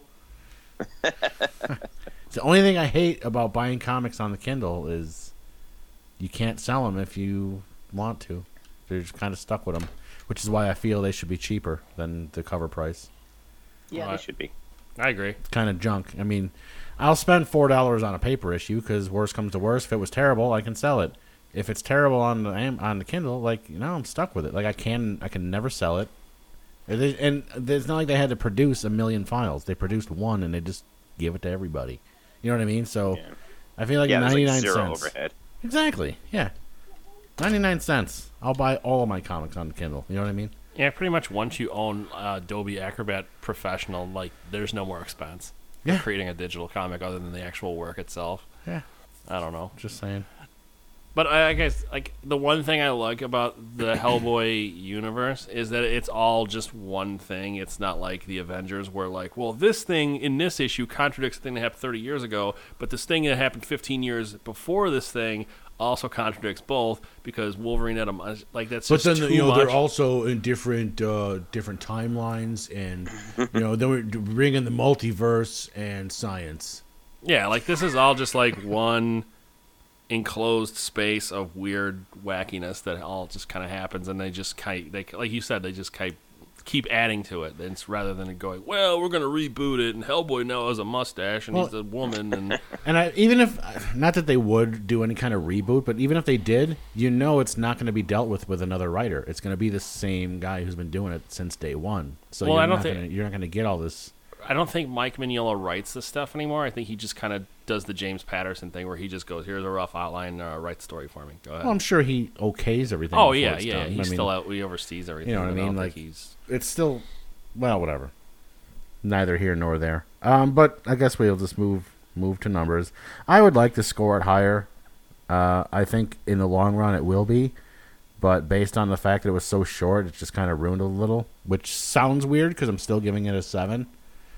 It's the only thing I hate about buying comics on the Kindle is you can't sell them if you want to. They're just kind of stuck with them, which is why I feel they should be cheaper than the cover price. Yeah, Right. they should be. I agree. It's kind of junk. I mean, I'll spend four dollars on a paper issue because worst comes to worst. If it was terrible, I can sell it. If it's terrible on the Am- on the Kindle, like, you know, I'm stuck with it. Like I can I can never sell it. And they- and it's not like they had to produce a million files. They produced one and they just give it to everybody. You know what I mean? So Yeah, I feel like yeah there's ninety like nine zero cents. overhead. Exactly. Yeah. Ninety nine cents. I'll buy all of my comics on the Kindle. You know what I mean? Yeah, pretty much once you own uh, Adobe Acrobat Professional, like, there's no more expense for Yeah. creating a digital comic other than the actual work itself. Yeah. I don't know. Just saying. But I I guess, like, the one thing I like about the Hellboy universe is that it's all just one thing. It's not like the Avengers where, like, well, this thing in this issue contradicts the thing that happened thirty years ago, but this thing that happened fifteen years before this thing also contradicts both because Wolverine had a... Like, that's But just then too you know much. they're also in different uh, different timelines, and you know they were bringing the multiverse and science. Yeah, like, this is all just, like, one enclosed space of weird wackiness that all just kind of happens, and they just kind they like you said, they just kind of keep adding to it. It's rather than going, well, we're gonna reboot it, and Hellboy now has a mustache and Well- he's a woman, and And I, even if not that they would do any kind of reboot, but even if they did, you know it's not going to be dealt with with another writer. It's going to be the same guy who's been doing it since day one. So Well, you're I don't not think- gonna, you're not going to get all this. I don't think Mike Mignola writes this stuff anymore. I think he just kind of does the James Patterson thing where he just goes, here's a rough outline, uh, write the story for me. Go ahead. Well, I'm sure he okays everything. oh before yeah, it's yeah, done. he's I mean, still out. He oversees everything. You know what I but mean? don't Like, think he's it's still, well, whatever. Neither here nor there. Um, but I guess we'll just move move to numbers. I would like to score it higher. Uh, I think in the long run it will be, but based on the fact that it was so short, it just kind of ruined it a little. Which sounds weird because I'm still giving it a seven,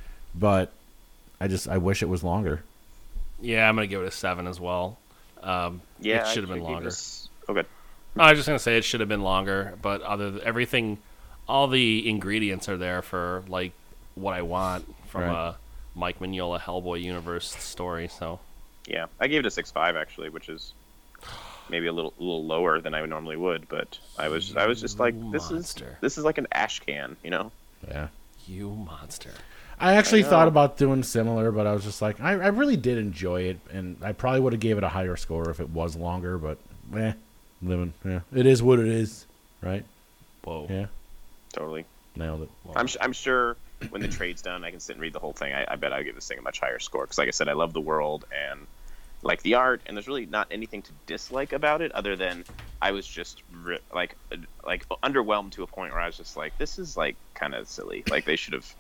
but I just I wish it was longer. yeah. I'm gonna give it a seven as well. Um, Yeah, it should have I been gave longer. This... Oh, good. No, I was just gonna say it should have been longer, but other th- everything, all the ingredients are there for like what I want from Right. a Mike Mignola Hellboy universe story. So Yeah, I gave it a six five actually, which is maybe a little a little lower than I normally would. But I was I was just like, You this monster. is this is like an ash can, you know? Yeah. you monster. I actually I thought know. about doing similar, but I was just like, I, I really did enjoy it, and I probably would have gave it a higher score if it was longer. But, eh, living, yeah, it is what it is, right? Whoa. Yeah, Totally. nailed it. Whoa. I'm, su- I'm sure when the trade's done, I can sit and read the whole thing. I, I bet I'll give this thing a much higher score because, like I said, I love the world and like the art, and there's really not anything to dislike about it other than I was just re- like uh, like underwhelmed to a point where I was just like, this is like kind of silly. Like they should have.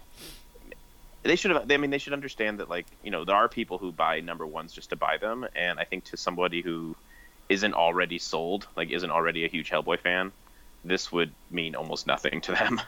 They should have. I mean, they should understand that, like, you know, there are people who buy number ones just to buy them, and I think to somebody who isn't already sold, like, isn't already a huge Hellboy fan, this would mean almost nothing to them.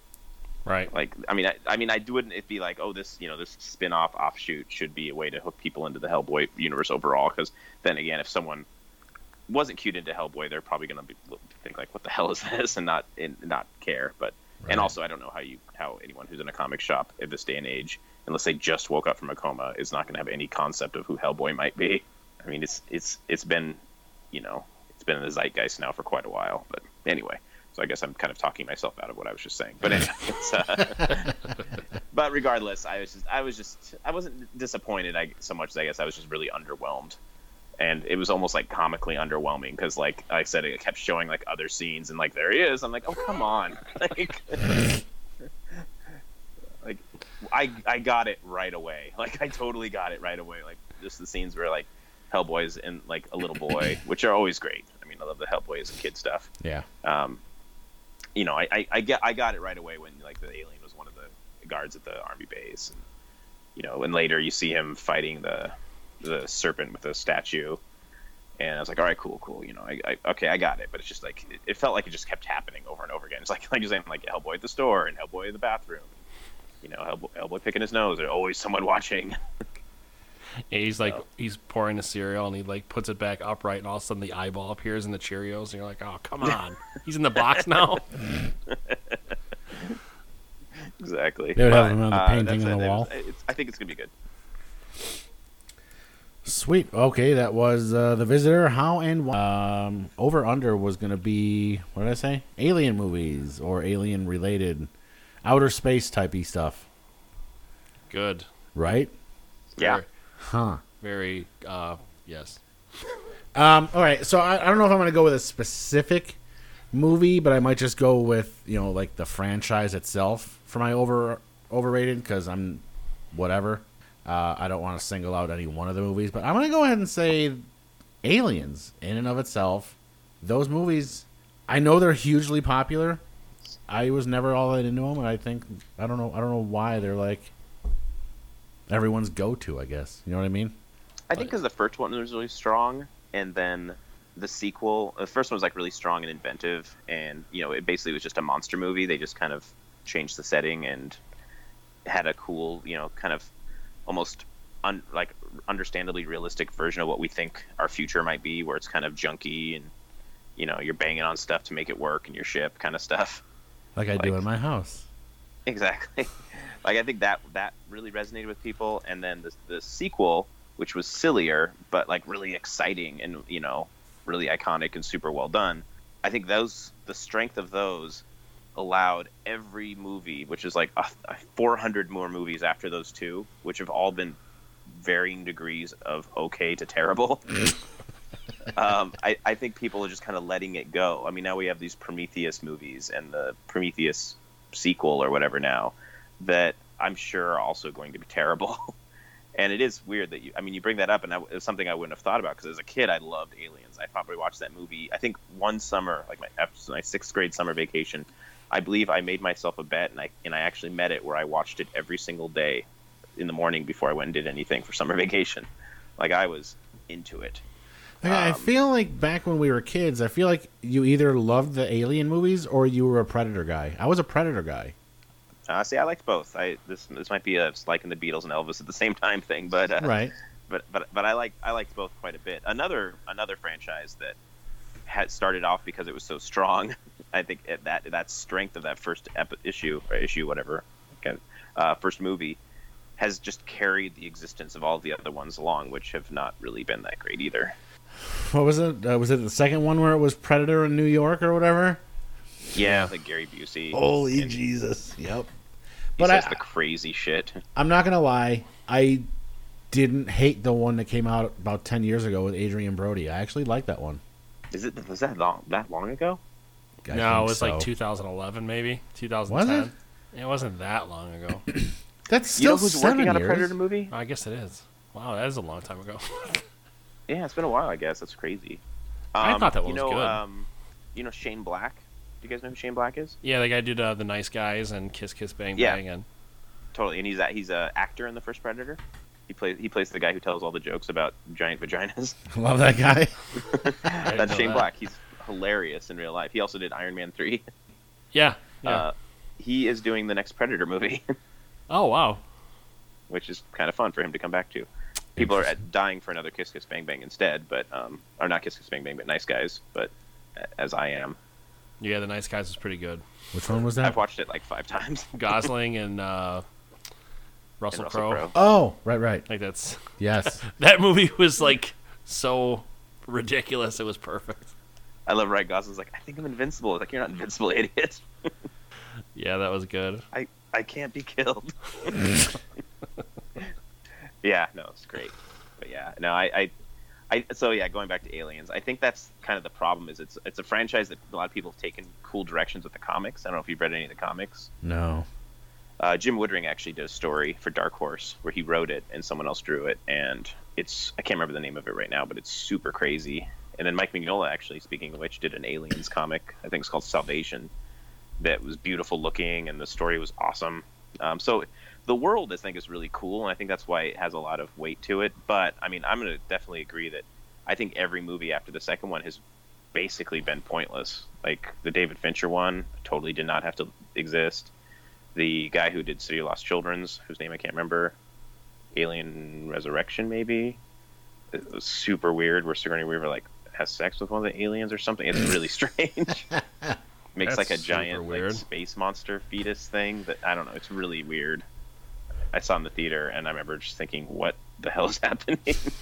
Right. Like, I mean, I, I mean, I wouldn't it be like, oh, this, you know, this spin-off offshoot should be a way to hook people into the Hellboy universe overall? Because then again, if someone wasn't cued into Hellboy, they're probably gonna be think like, what the hell is this, and not and not care. But Right. and also, I don't know how you how anyone who's in a comic shop at this day and age, unless they just woke up from a coma, is not gonna have any concept of who Hellboy might be. I mean, it's it's it's been, you know, it's been in the zeitgeist now for quite a while. But anyway, so I guess I'm kind of talking myself out of what I was just saying. But anyway, it's, uh, but regardless, I was just I was just I wasn't disappointed I, so much as I guess I was just really underwhelmed. And it was almost like comically underwhelming because, like I said, it kept showing like other scenes and like there he is. I'm like, oh come on, like, like I I got it right away. Like I totally got it right away. Like just the scenes where like Hellboy's and like a little boy, which are always great. I mean, I love the Hellboy as a kid stuff. Yeah. Um, you know, I, I I get I got it right away when like the alien was one of the guards at the army base, and you know, and later you see him fighting the. the serpent with the statue, and I was like, all right, cool, cool. You know, I, I okay, I got it. But it's just like it, it felt like it just kept happening over and over again. It's like like you're saying, like Hellboy at the store and Hellboy in the bathroom. You know, Hellboy, Hellboy picking his nose. There's always someone watching. Yeah, he's like So. he's pouring a cereal and he like puts it back upright, and all of a sudden the eyeball appears in the Cheerios, and you're like, oh come on, he's in the box now. Exactly. They would have But, him on the uh, painting that's on the it. It wall. was- it's- I think it's gonna be good. Sweet. Okay, that was uh, The Visitor. How and why? Um, over under was going to be, what did I say? Alien movies or alien related outer space typey stuff. Good. Right? Yeah. Very, Huh. very uh, yes. Um, all right, so I, I don't know if I'm going to go with a specific movie, but I might just go with, you know, like the franchise itself for my over overrated because I'm whatever. Uh, I don't want to single out any one of the movies, but I'm going to go ahead and say Aliens in and of itself. Those movies, I know they're hugely popular. I was never all that into them, and I think I don't know I don't know why they're like everyone's go-to, I guess. You know what I mean? I think because the first one was really strong, and then the sequel, the first one was like really strong and inventive, and you know, it basically was just a monster movie. They just kind of changed the setting and had a cool, you know, kind of almost un, like understandably realistic version of what we think our future might be, where it's kind of junky and you know, you're banging on stuff to make it work in your ship, kind of stuff. Like I do Like- in my house. Exactly. Like I think that that really resonated with people, and then the the sequel, which was sillier but like really exciting and you know really iconic and super well done. I think those the strength of those allowed every movie, which is like a, a four hundred more movies after those two, which have all been varying degrees of okay to terrible. um, I, I think people are just kind of letting it go. I mean, now we have these Prometheus movies and the Prometheus sequel or whatever now that I'm sure are also going to be terrible. And it is weird that you, I mean, you bring that up, and I, it's something I wouldn't have thought about because as a kid, I loved Aliens. I probably watched that movie, I think one summer, like my, after my sixth grade summer vacation. I believe I made myself a bet, and I and I actually met it where I watched it every single day in the morning before I went and did anything for summer vacation. Like I was into it. Like, I Um, feel like back when we were kids, I feel like you either loved the Alien movies or you were a Predator guy. I was a Predator guy. Uh, see, I liked both. I this this might be a liking the Beatles and Elvis at the same time thing, but uh, Right. But but but I like I liked both quite a bit. Another another franchise that had started off because it was so strong. I think it, that that strength of that first epi- issue or issue whatever, okay, uh, first movie, has just carried the existence of all the other ones along, which have not really been that great either. What was it? Uh, was it the second one where it was Predator in New York or whatever? Yeah, like Gary Busey. Holy and Jesus. Yep. He But says I, the crazy shit. I'm not going to lie. I didn't hate the one that came out about ten years ago with Adrian Brody. I actually liked that one. Is it was that long that long ago? I no, it think was so. like two thousand eleven, maybe two thousand Was ten. it? It wasn't that long ago. That's You still know who's seven working on a years. Predator movie? I guess it is. Wow, that is a long time ago. Yeah, it's been a while. I guess that's crazy. I Um, thought that you was know, good. Um, you know Shane Black. Do you guys know who Shane Black is? Yeah, the guy did uh, the Nice Guys and Kiss Kiss Bang Yeah. Bang, and Totally, and he's a, he's a actor in the first Predator. He plays he plays the guy who tells all the jokes about giant vaginas. Love that guy. I didn't That's know Shane that. Black. He's hilarious in real life. He also did Iron Man three. Yeah, yeah. Uh, he is doing the next Predator movie, oh wow. which is kind of fun for him to come back to. People are at, dying for another Kiss Kiss Bang Bang instead, but um, or not Kiss Kiss Bang Bang, but Nice Guys. But as I am, Yeah, The Nice Guys was pretty good. Which one was that? I've watched it like five times. Gosling and uh, Russell And Russell Crowe. Crowe. Oh, right, right. Like that's Yes. that movie was like so ridiculous. It was perfect. I love Ryan Gosling's like, I think I'm invincible. It's like, you're not invincible, idiot. Yeah, that was good. I, I can't be killed. Yeah, no, it's great. But yeah, no, I, I, I, so yeah, going back to Aliens, I think that's kind of the problem. Is it's it's a franchise that a lot of people have taken cool directions with the comics. I don't know if you've read any of the comics. No. Uh, Jim Woodring actually did a story for Dark Horse where he wrote it and someone else drew it, and it's I can't remember the name of it right now, but it's super crazy. And then Mike Mignola, actually, speaking of which, did an Aliens comic. I think it's called Salvation. That was beautiful looking, and the story was awesome. Um, so the world, I think, is really cool, and I think that's why it has a lot of weight to it. But I mean, I'm going to definitely agree that I think every movie after the second one has basically been pointless. Like the David Fincher one totally did not have to exist. The guy who did City of Lost Children's, whose name I can't remember, Alien Resurrection, maybe. It was super weird. Where Sigourney Weaver like has sex with one of the aliens or something. It's really strange. Makes That's like a super giant weird. like space monster fetus thing. That I don't know. It's really weird. I saw it in the theater, and I remember just thinking, "What the hell is happening?"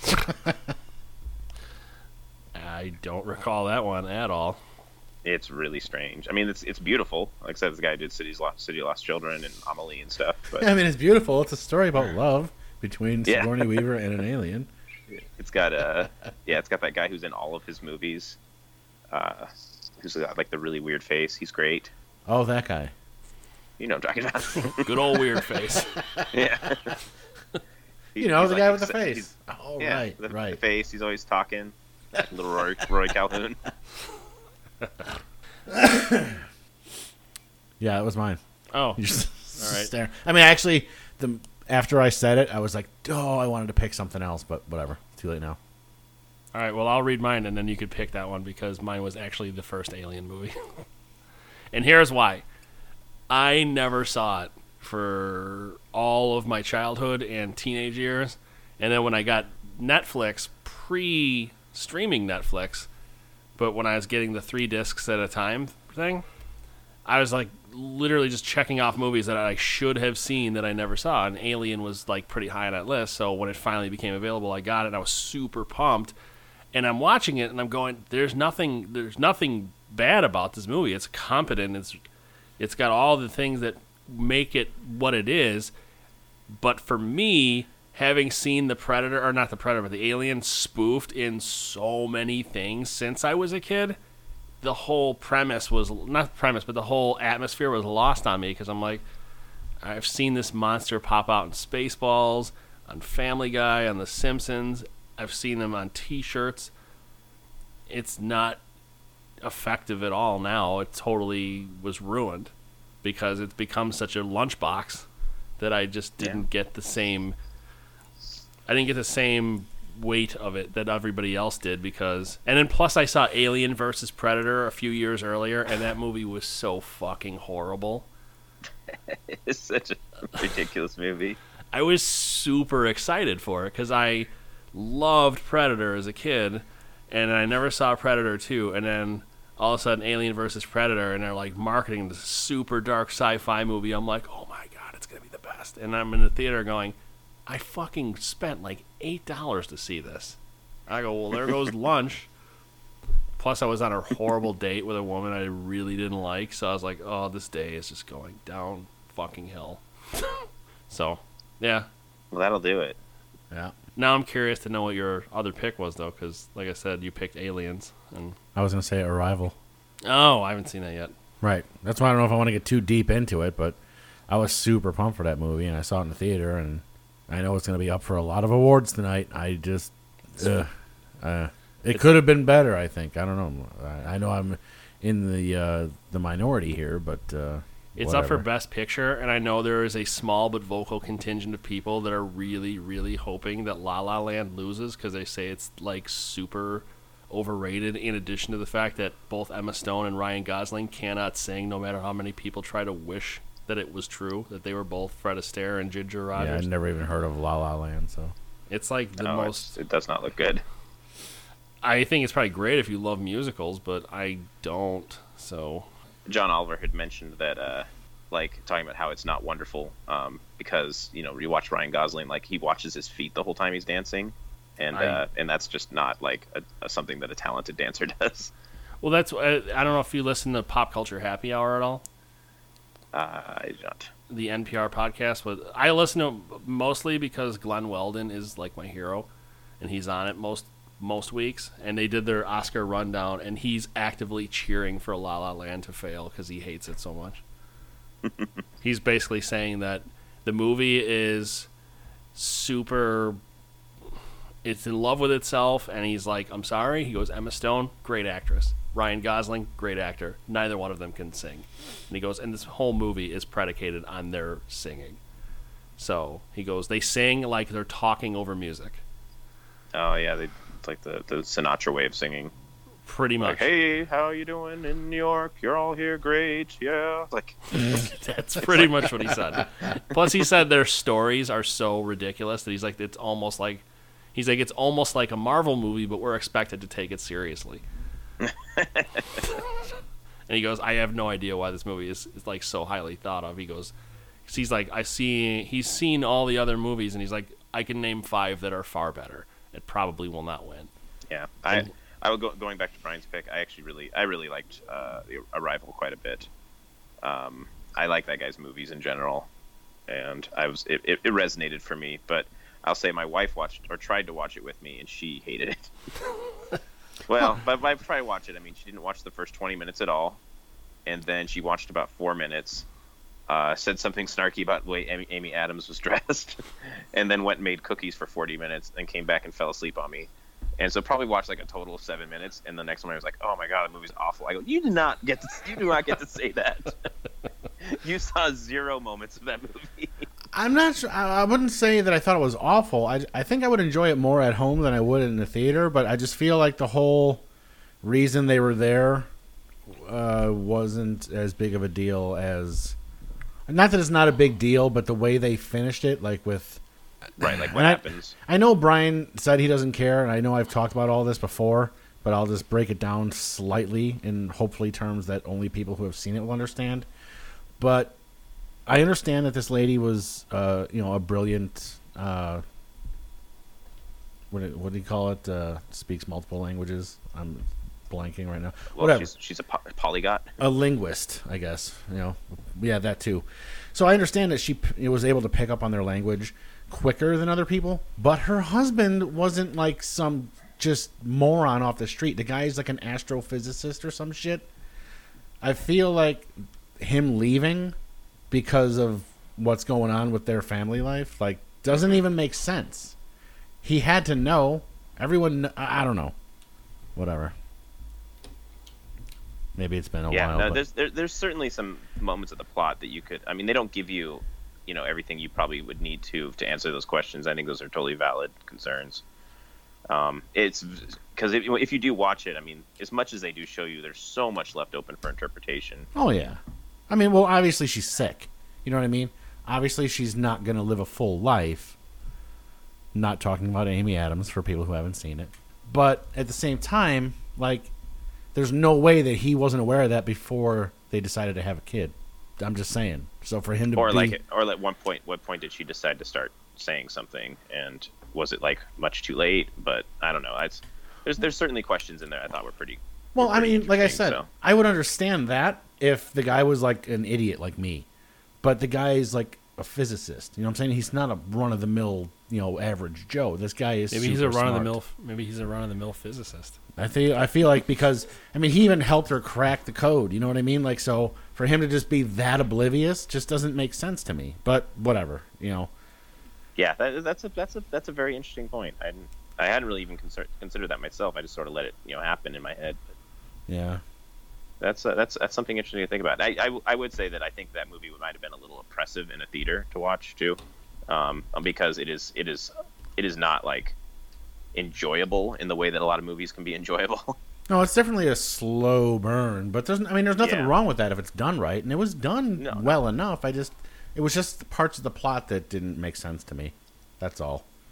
I don't recall that one at all. It's really strange. I mean, it's it's beautiful. Like I said, this guy did City's Lost, City of Lost Children and Amelie and stuff. But I mean, it's beautiful. It's a story about love between Yeah. Sigourney Weaver and an alien. it's got a yeah, it's got that guy who's in all of his movies. Uh, who's got like the really weird face. He's great. Oh, that guy. You know what I'm talking about. Good old weird face. Yeah. He- You know, he's the like guy with the ex- face. he's- Oh, Yeah, right, the, right. the face. He's always talking. Little Roy, Roy Calhoun. Yeah, it was mine. Oh, You just All right. stare. I mean, actually, the after I said it, I was like, oh, I wanted to pick something else, but whatever. Too late now. all right. Well, I'll read mine, and then you could pick that one because mine was actually the first Alien movie. And here's why: I never saw it for all of my childhood and teenage years, and then when I got Netflix, pre-streaming Netflix, but when I was getting the three discs at a time thing, I was like literally just checking off movies that I should have seen that I never saw, and Alien was like pretty high on that list. So when it finally became available, I got it, and I was super pumped. And I'm watching it, and I'm going, "There's nothing, there's nothing bad about this movie. It's competent. It's, it's got all the things that make it what it is." But for me, having seen the Predator, or not the Predator, but the Alien spoofed in so many things since I was a kid, the whole premise was, not premise, but the whole atmosphere was lost on me because I'm like, I've seen this monster pop out in Spaceballs, on Family Guy, on The Simpsons. I've seen them on T-shirts. It's not effective at all now. It totally was ruined because it's become such a lunchbox that I just didn't Yeah. get the same. I didn't get the same weight of it that everybody else did because, and then plus I saw Alien versus Predator a few years earlier, and that movie was so fucking horrible. It's such a ridiculous movie. I was super excited for it because I loved Predator as a kid, and I never saw Predator two, and then all of a sudden Alien versus Predator, and they're like marketing this super dark sci-fi movie. I'm like, oh my god, it's gonna be the best. And I'm in the theater going, I fucking spent like eight dollars to see this. I go, well, there goes lunch. Plus, I was on a horrible date with a woman I really didn't like, so I was like, oh, this day is just going down fucking hill. So, yeah. Well, that'll do it. Yeah. Now I'm curious to know what your other pick was, though, because, like I said, you picked Aliens. And I was going to say Arrival. oh, I haven't seen that yet. Right. That's why I don't know if I want to get too deep into it, but I was super pumped for that movie, and I saw it in the theater, and I know it's going to be up for a lot of awards tonight. I just, uh, uh, it could have been better. I think. I don't know. I, I know I'm in the uh, the minority here, but uh, It's up for whatever. Best Picture, and I know there is a small but vocal contingent of people that are really, really hoping that La La Land loses because they say it's like super overrated. In addition to the fact that both Emma Stone and Ryan Gosling cannot sing, no matter how many people try to wish that it was true that they were both Fred Astaire and Ginger Yeah, Rogers. I'd never even heard of La La Land, so It's like the No, most. it's- it does not look good. I think it's probably great if you love musicals, but I don't. So John Oliver had mentioned that, uh, like, talking about how it's not wonderful um, because, you know, you watch Ryan Gosling, like, he watches his feet the whole time he's dancing. And I- uh, and that's just not, like, a, a, something that a talented dancer does. well, that's. I, I don't know if you listen to Pop Culture Happy Hour at all. Uh, I don't. The N P R podcast, but I listen to it mostly because Glenn Weldon is like my hero, and he's on it most most weeks. And they did their Oscar rundown, and he's actively cheering for La La Land to fail because he hates it so much. He's basically saying that the movie is super. It's in love with itself, and he's like, "I'm sorry." He goes, "Emma Stone, great actress. Ryan Gosling, great actor. Neither one of them can sing." And he goes, and this whole movie is predicated on their singing. So he goes, they sing like they're talking over music. Oh, yeah, they, it's like the, the Sinatra way of singing. Pretty much. Like, hey, how you doing in New York? You're all here, great, yeah. Like, That's pretty much what he said. Plus, he said their stories are so ridiculous that he's like, it's almost like, he's like, it's almost like a Marvel movie, but we're expected to take it seriously. And he goes, I have no idea why this movie is, is like so highly thought of. He goes, 'cause he's like, I see, he's seen all the other movies, and he's like, I can name five that are far better. It probably will not win. yeah. I I would go going back to Brian's pick. I actually really I really liked uh, the Arrival quite a bit. Um, I like that guy's movies in general, and I was it, it, it resonated for me. But I'll say my wife watched or tried to watch it with me, and she hated it. Well, but by try to watch it, I mean she didn't watch the first twenty minutes at all, and then she watched about four minutes. Uh, said something snarky about the way Amy, Amy Adams was dressed, and then went and made cookies for forty minutes, and came back and fell asleep on me. And so probably watched like a total of seven minutes, and the next one I was like, "Oh my god, the movie's awful." I go, "You did not get to, you do not get to say that. You saw zero moments of that movie." I'm not sure. I I wouldn't say that I thought it was awful. I, I think I would enjoy it more at home than I would in the theater, but I just feel like the whole reason they were there uh, wasn't as big of a deal as... Not that it's not a big deal, but the way they finished it, like with... Right, like what And I- happens? I know Brian said he doesn't care, and I know I've talked about all this before, but I'll just break it down slightly in hopefully terms that only people who have seen it will understand. But I understand that this lady was, uh, you know, a brilliant, uh, what do- what do you call it? Uh, speaks multiple languages. I'm blanking right now. Well, Whatever. she's she's a po- polyglot. A linguist, I guess. You know, yeah, that too. So I understand that she p- was able to pick up on their language quicker than other people, but her husband wasn't like some just moron off the street. The guy's like an astrophysicist or some shit. I feel like him leaving because of what's going on with their family life, like, doesn't even make sense. He had to know. Everyone, I I don't know. Whatever. Maybe it's been a Yeah, while. no, but- there's there, there's certainly some moments of the plot that you could. I mean, they don't give you, you know, everything you probably would need to to answer those questions. I think those are totally valid concerns. Um, it's because if, if you do watch it, I mean, as much as they do show you, there's so much left open for interpretation. Oh yeah, I mean, well, obviously she's sick. You know what I mean? Obviously she's not going to live a full life. Not talking about Amy Adams for people who haven't seen it, but at the same time, like, there's no way that he wasn't aware of that before they decided to have a kid. I'm just saying. So for him to Or be, like, or at one point, what point did she decide to start saying something? And was it like much too late? But I don't know. It's, there's there's certainly questions in there I thought were pretty. well, were I pretty mean, like I interesting, said, so. I would understand that if the guy was like an idiot like me, but the guy is like a physicist. You know what I'm saying? He's not a run of the mill, you know, average Joe. This guy is Maybe he's a super run of the smart. mill. Maybe he's a run of the mill physicist. I feel I feel like because I mean he even helped her crack the code. You know what I mean? Like, so for him to just be that oblivious just doesn't make sense to me. But whatever, you know. Yeah, that, that's a that's a that's a very interesting point. I hadn't, I hadn't really even consider, considered that myself. I just sort of let it you know happen in my head. But Yeah. that's uh, that's that's something interesting to think about. I, I I would say that I think that movie might have been a little oppressive in a theater to watch too, um, because it is it is it is not like enjoyable in the way that a lot of movies can be enjoyable. No, it's definitely a slow burn, but there's I mean there's nothing Yeah. wrong with that if it's done right, and it was done No, no. well enough. I just it was just the parts of the plot that didn't make sense to me. That's all.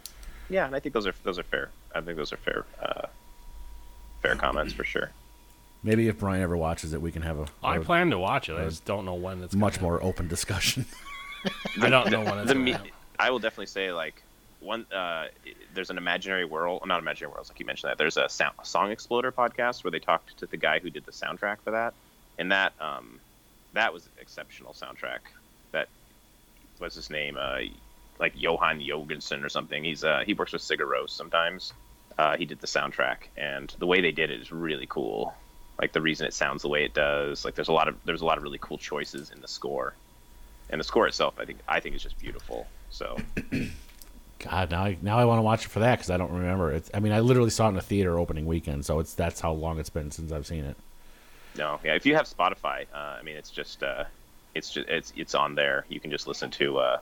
yeah, and I think those are those are fair. I think those are fair uh, fair comments for sure. Maybe if Brian ever watches it, we can have a, I a plan to watch it. I just don't know when it's much gonna more open discussion. happen. I don't know when it's The gonna me- happen. I will definitely say like one. Uh, there's an imaginary world, not imaginary worlds, like you mentioned that. There's a sound, Song Exploder podcast where they talked to the guy who did the soundtrack for that, and that um, that was an exceptional soundtrack. That what's his name? Uh, like Johan Jorgensen or something. He's uh, he works with Sigur Rós sometimes. Uh, he did the soundtrack, and the way they did it is really cool. Like the reason it sounds the way it does. Like there's a lot of there's a lot of really cool choices in the score, and the score itself, I think I think is just beautiful. So, God, now I now I want to watch it for that because I don't remember it. I mean, I literally saw it in a theater opening weekend, so it's that's how long it's been since I've seen it. no, yeah. If you have Spotify, uh, I mean, it's just uh, it's just it's it's on there. You can just listen to uh,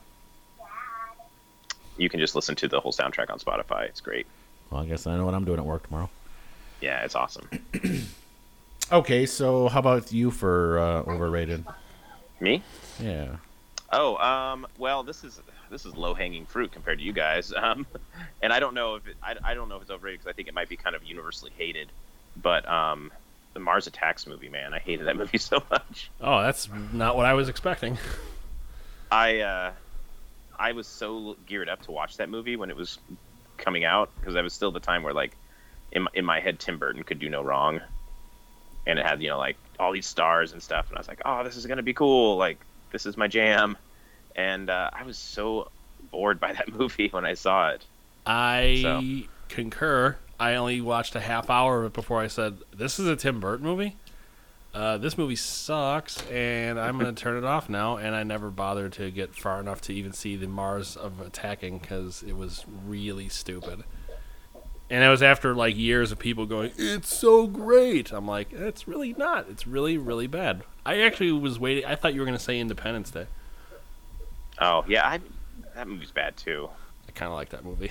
you can just listen to the whole soundtrack on Spotify. It's great. Well, I guess I know what I'm doing at work tomorrow. Yeah, it's awesome. Okay, so how about you for uh, overrated? Me? Yeah. Oh, um, well, this is this is low hanging fruit compared to you guys, um, and I don't know if it, I, I don't know if it's overrated because I think it might be kind of universally hated, but um, the Mars Attacks movie, man, I hated that movie so much. Oh, that's not what I was expecting. I uh, I was so geared up to watch that movie when it was coming out because that was still the time where like in my, in my head Tim Burton could do no wrong, and it had you know like all these stars and stuff, and I was like, oh, this is gonna be cool, like. This is my jam, and uh, I was so bored by that movie when I saw it. I So. concur. I only watched a half hour of it before I said, this is a Tim Burton movie? Uh, this movie sucks, and I'm going to turn it off now, and I never bothered to get far enough to even see the Mars of Attacking because it was really stupid. And it was after like years of people going, it's so great. I'm like, it's really not. It's really, really bad. I actually was waiting. I thought you were going to say Independence Day. Oh yeah, I, that movie's bad too. I kind of like that movie.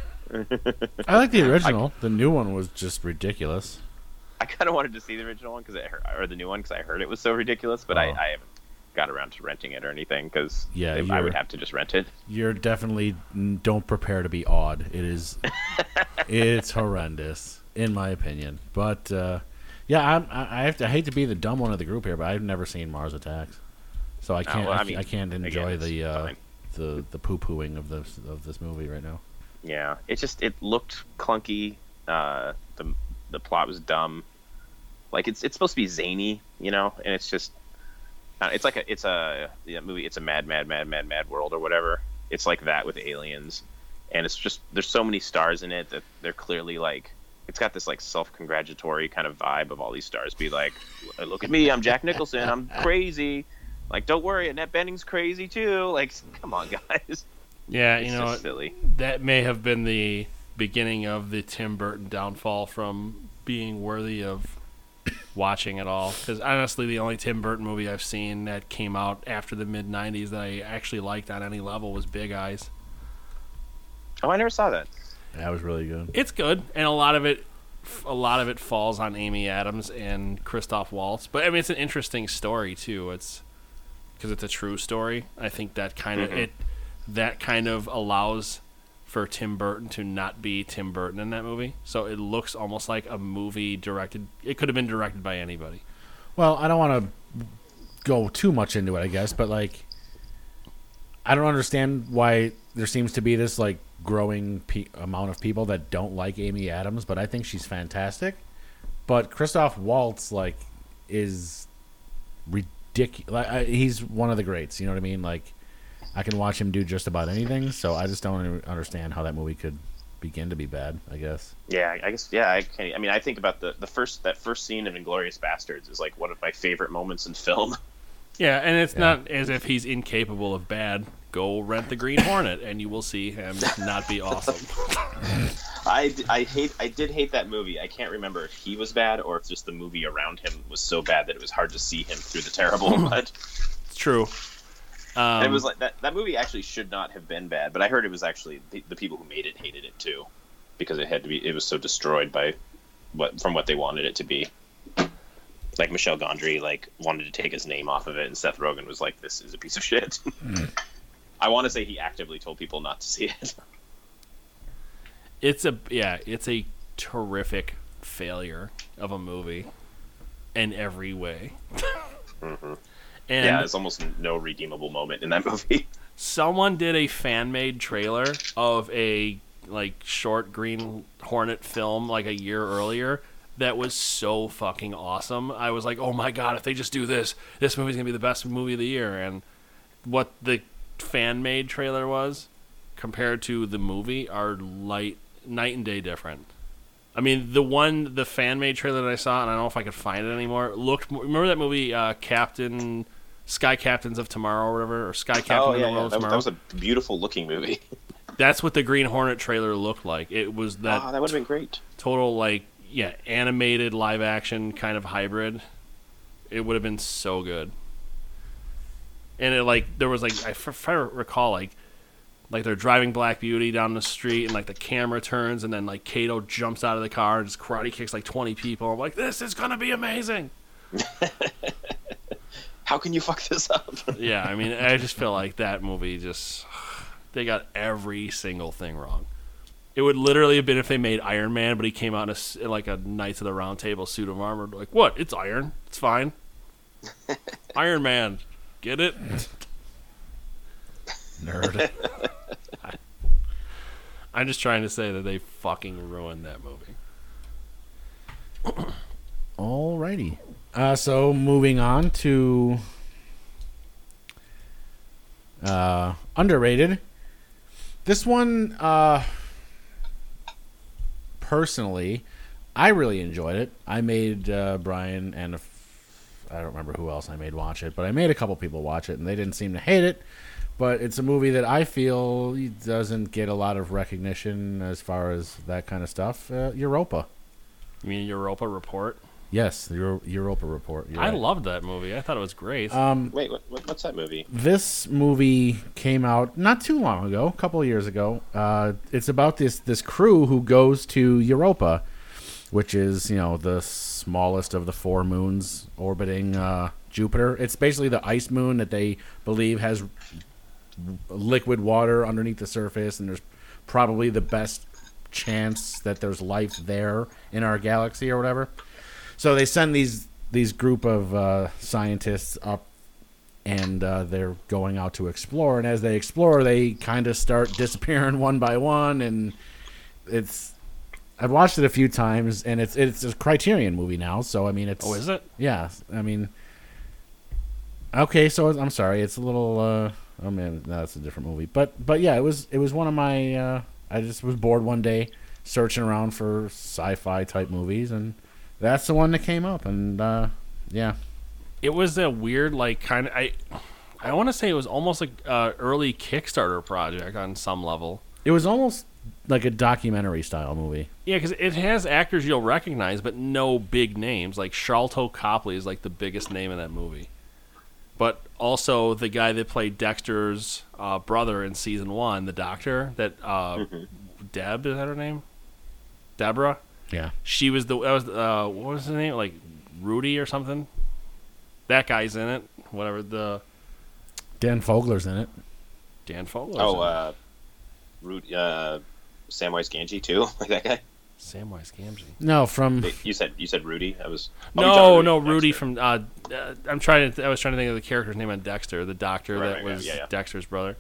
I like the original. The new one was just ridiculous. I kind of wanted to see the original one because or the new one because I heard it was so ridiculous, but Oh. I, I haven't got around to renting it or anything because Yeah, I you're- would have to just rent it. You're definitely don't prepare to be awed. It is, it's horrendous in my opinion. But uh, yeah, I'm, I I have to. I hate to be the dumb one of the group here, but I've never seen Mars Attacks, so I can't. well, I I, mean, I can't enjoy again, the it's uh, fine. the the poo pooing of this of this movie right now. Yeah, it just it looked clunky. Uh, the the plot was dumb. Like it's it's supposed to be zany, you know, and it's just uh, it's like a it's a yeah, movie. It's a mad, mad, mad, mad, mad world or whatever. It's like that with aliens, and it's just there's so many stars in it that they're clearly like it's got this like self-congratulatory kind of vibe of all these stars be like, look at me, I'm Jack Nicholson, I'm crazy. Like, don't worry, Annette Bening's crazy too. Like, come on, guys. Yeah, It's you know, just silly. that may have been the beginning of the Tim Burton downfall from being worthy of watching at all. Because honestly, the only Tim Burton movie I've seen that came out after the mid nineties that I actually liked on any level was Big Eyes. Oh, I never saw that. That was really good. It's good, and a lot of it, a lot of it falls on Amy Adams and Christoph Waltz. But I mean, it's an interesting story too. It's because it's a true story. I think that kind of Mhm. it, that kind of allows for Tim Burton to not be Tim Burton in that movie. So it looks almost like a movie directed. It could have been directed by anybody. Well, I don't want to go too much into it, I guess, but like, I don't understand why there seems to be this like growing pe- amount of people that don't like Amy Adams, but I think she's fantastic. But Christoph Waltz like is ridiculous. Like, I, he's one of the greats. You know what I mean? Like, I can watch him do just about anything. So I just don't understand how that movie could begin to be bad, I guess. Yeah, I guess. Yeah, I can. I mean, I think about the the first that first scene of *Inglourious Bastards* is like one of my favorite moments in film. Yeah, and it's Yeah. not as if he's incapable of bad. Go rent the Green Hornet, and you will see him not be awesome. I, I hate I did hate that movie. I can't remember if he was bad or if just the movie around him was so bad that it was hard to see him through the terrible. But It's true. Um, it was like that. That movie actually should not have been bad. But I heard it was actually the, the people who made it hated it too, because it had to be. It was so destroyed by what from what they wanted it to be. Like Michel Gondry, like wanted to take his name off of it, and Seth Rogen was like, "This is a piece of shit." I want to say he actively told people not to see it. It's a yeah, it's a terrific failure of a movie in every way. Mm-hmm. And yeah, there's almost no redeemable moment in that movie. someone did a fan-made trailer of a like short Green Hornet film like a year earlier that was so fucking awesome. I was like, oh my god, if they just do this, this movie's gonna be the best movie of the year. And what the fan-made trailer was compared to the movie are light night and day different. I mean, the one, the fan-made trailer that I saw, and I don't know if I could find it anymore, looked. Remember that movie, uh, Captain, Sky Captains of Tomorrow, or whatever, or Sky Captain oh of yeah, the yeah. World That, of was- Tomorrow? that was a beautiful looking movie. That's what the Green Hornet trailer looked like. It was that, oh, that would have been great. total, like, yeah, animated live action kind of hybrid. It would have been so good. And it, like, there was, like, I f- if I recall, like, like they're driving Black Beauty down the street, and like the camera turns, and then like Kato jumps out of the car and just karate kicks like twenty people. I'm like, this is gonna be amazing. How can you fuck this up? Yeah, I mean, I just feel like that movie just they got every single thing wrong. It would literally have been if they made Iron Man, but he came out in, a s in like a Knights of the Round Table suit of armor. Like, what? It's iron. It's fine. Iron Man, get it? Nerd. I'm just trying to say that they fucking ruined that movie. Alrighty. Uh, so moving on to uh, underrated. This one, uh, personally, I really enjoyed it. I made uh, Brian and a f- I don't remember who else I made watch it, but I made a couple people watch it, and they didn't seem to hate it. But it's a movie that I feel doesn't get a lot of recognition as far as that kind of stuff. Uh, Europa. You mean Europa Report? Yes, the Euro- Europa Report. You're I right. loved that movie. I thought it was great. Um, Wait, what, what, what's that movie? this movie came out not too long ago, a couple of years ago. Uh, it's about this this crew who goes to Europa, which is, you know, the smallest of the four moons orbiting uh, Jupiter. It's basically the ice moon that they believe has liquid water underneath the surface, and there's probably the best chance that there's life there in our galaxy or whatever. So they send these these group of uh, scientists up, and uh, they're going out to explore. And as they explore, they kind of start disappearing one by one. And it's I've watched it a few times, and it's it's a Criterion movie now. So I mean, it's oh, is it? yeah. I mean, okay. So I'm sorry, it's a little. Uh, oh man, no, that's a different movie. But but yeah, it was it was one of my. Uh, I just was bored one day, searching around for sci-fi type movies, and that's the one that came up. And uh, yeah, It was a weird, like, kind of. I, I want to say it was almost like an early Kickstarter project on some level. it was almost like a documentary style movie. Yeah, because it has actors you'll recognize, but no big names. Like Sharlto Copley is like the biggest name in that movie, but also the guy that played Dexter's uh, brother in season one, the doctor. That uh, Deb, is that her name? Deborah. Yeah, She was the that was uh, what was his name? Like Rudy or something. That guy's in it. Whatever the Dan Fogler's in it. Dan Fogler. Oh, uh, Root, uh, Samwise Gamgee too, like that guy. Samwise Gamgee. No, from Wait, You said you said Rudy. I was. oh, No, John no, Dexter. Rudy from. Uh, uh, I'm trying to. I was trying to think of the character's name on Dexter, the doctor Right, that right, right, was yeah, yeah. Dexter's brother.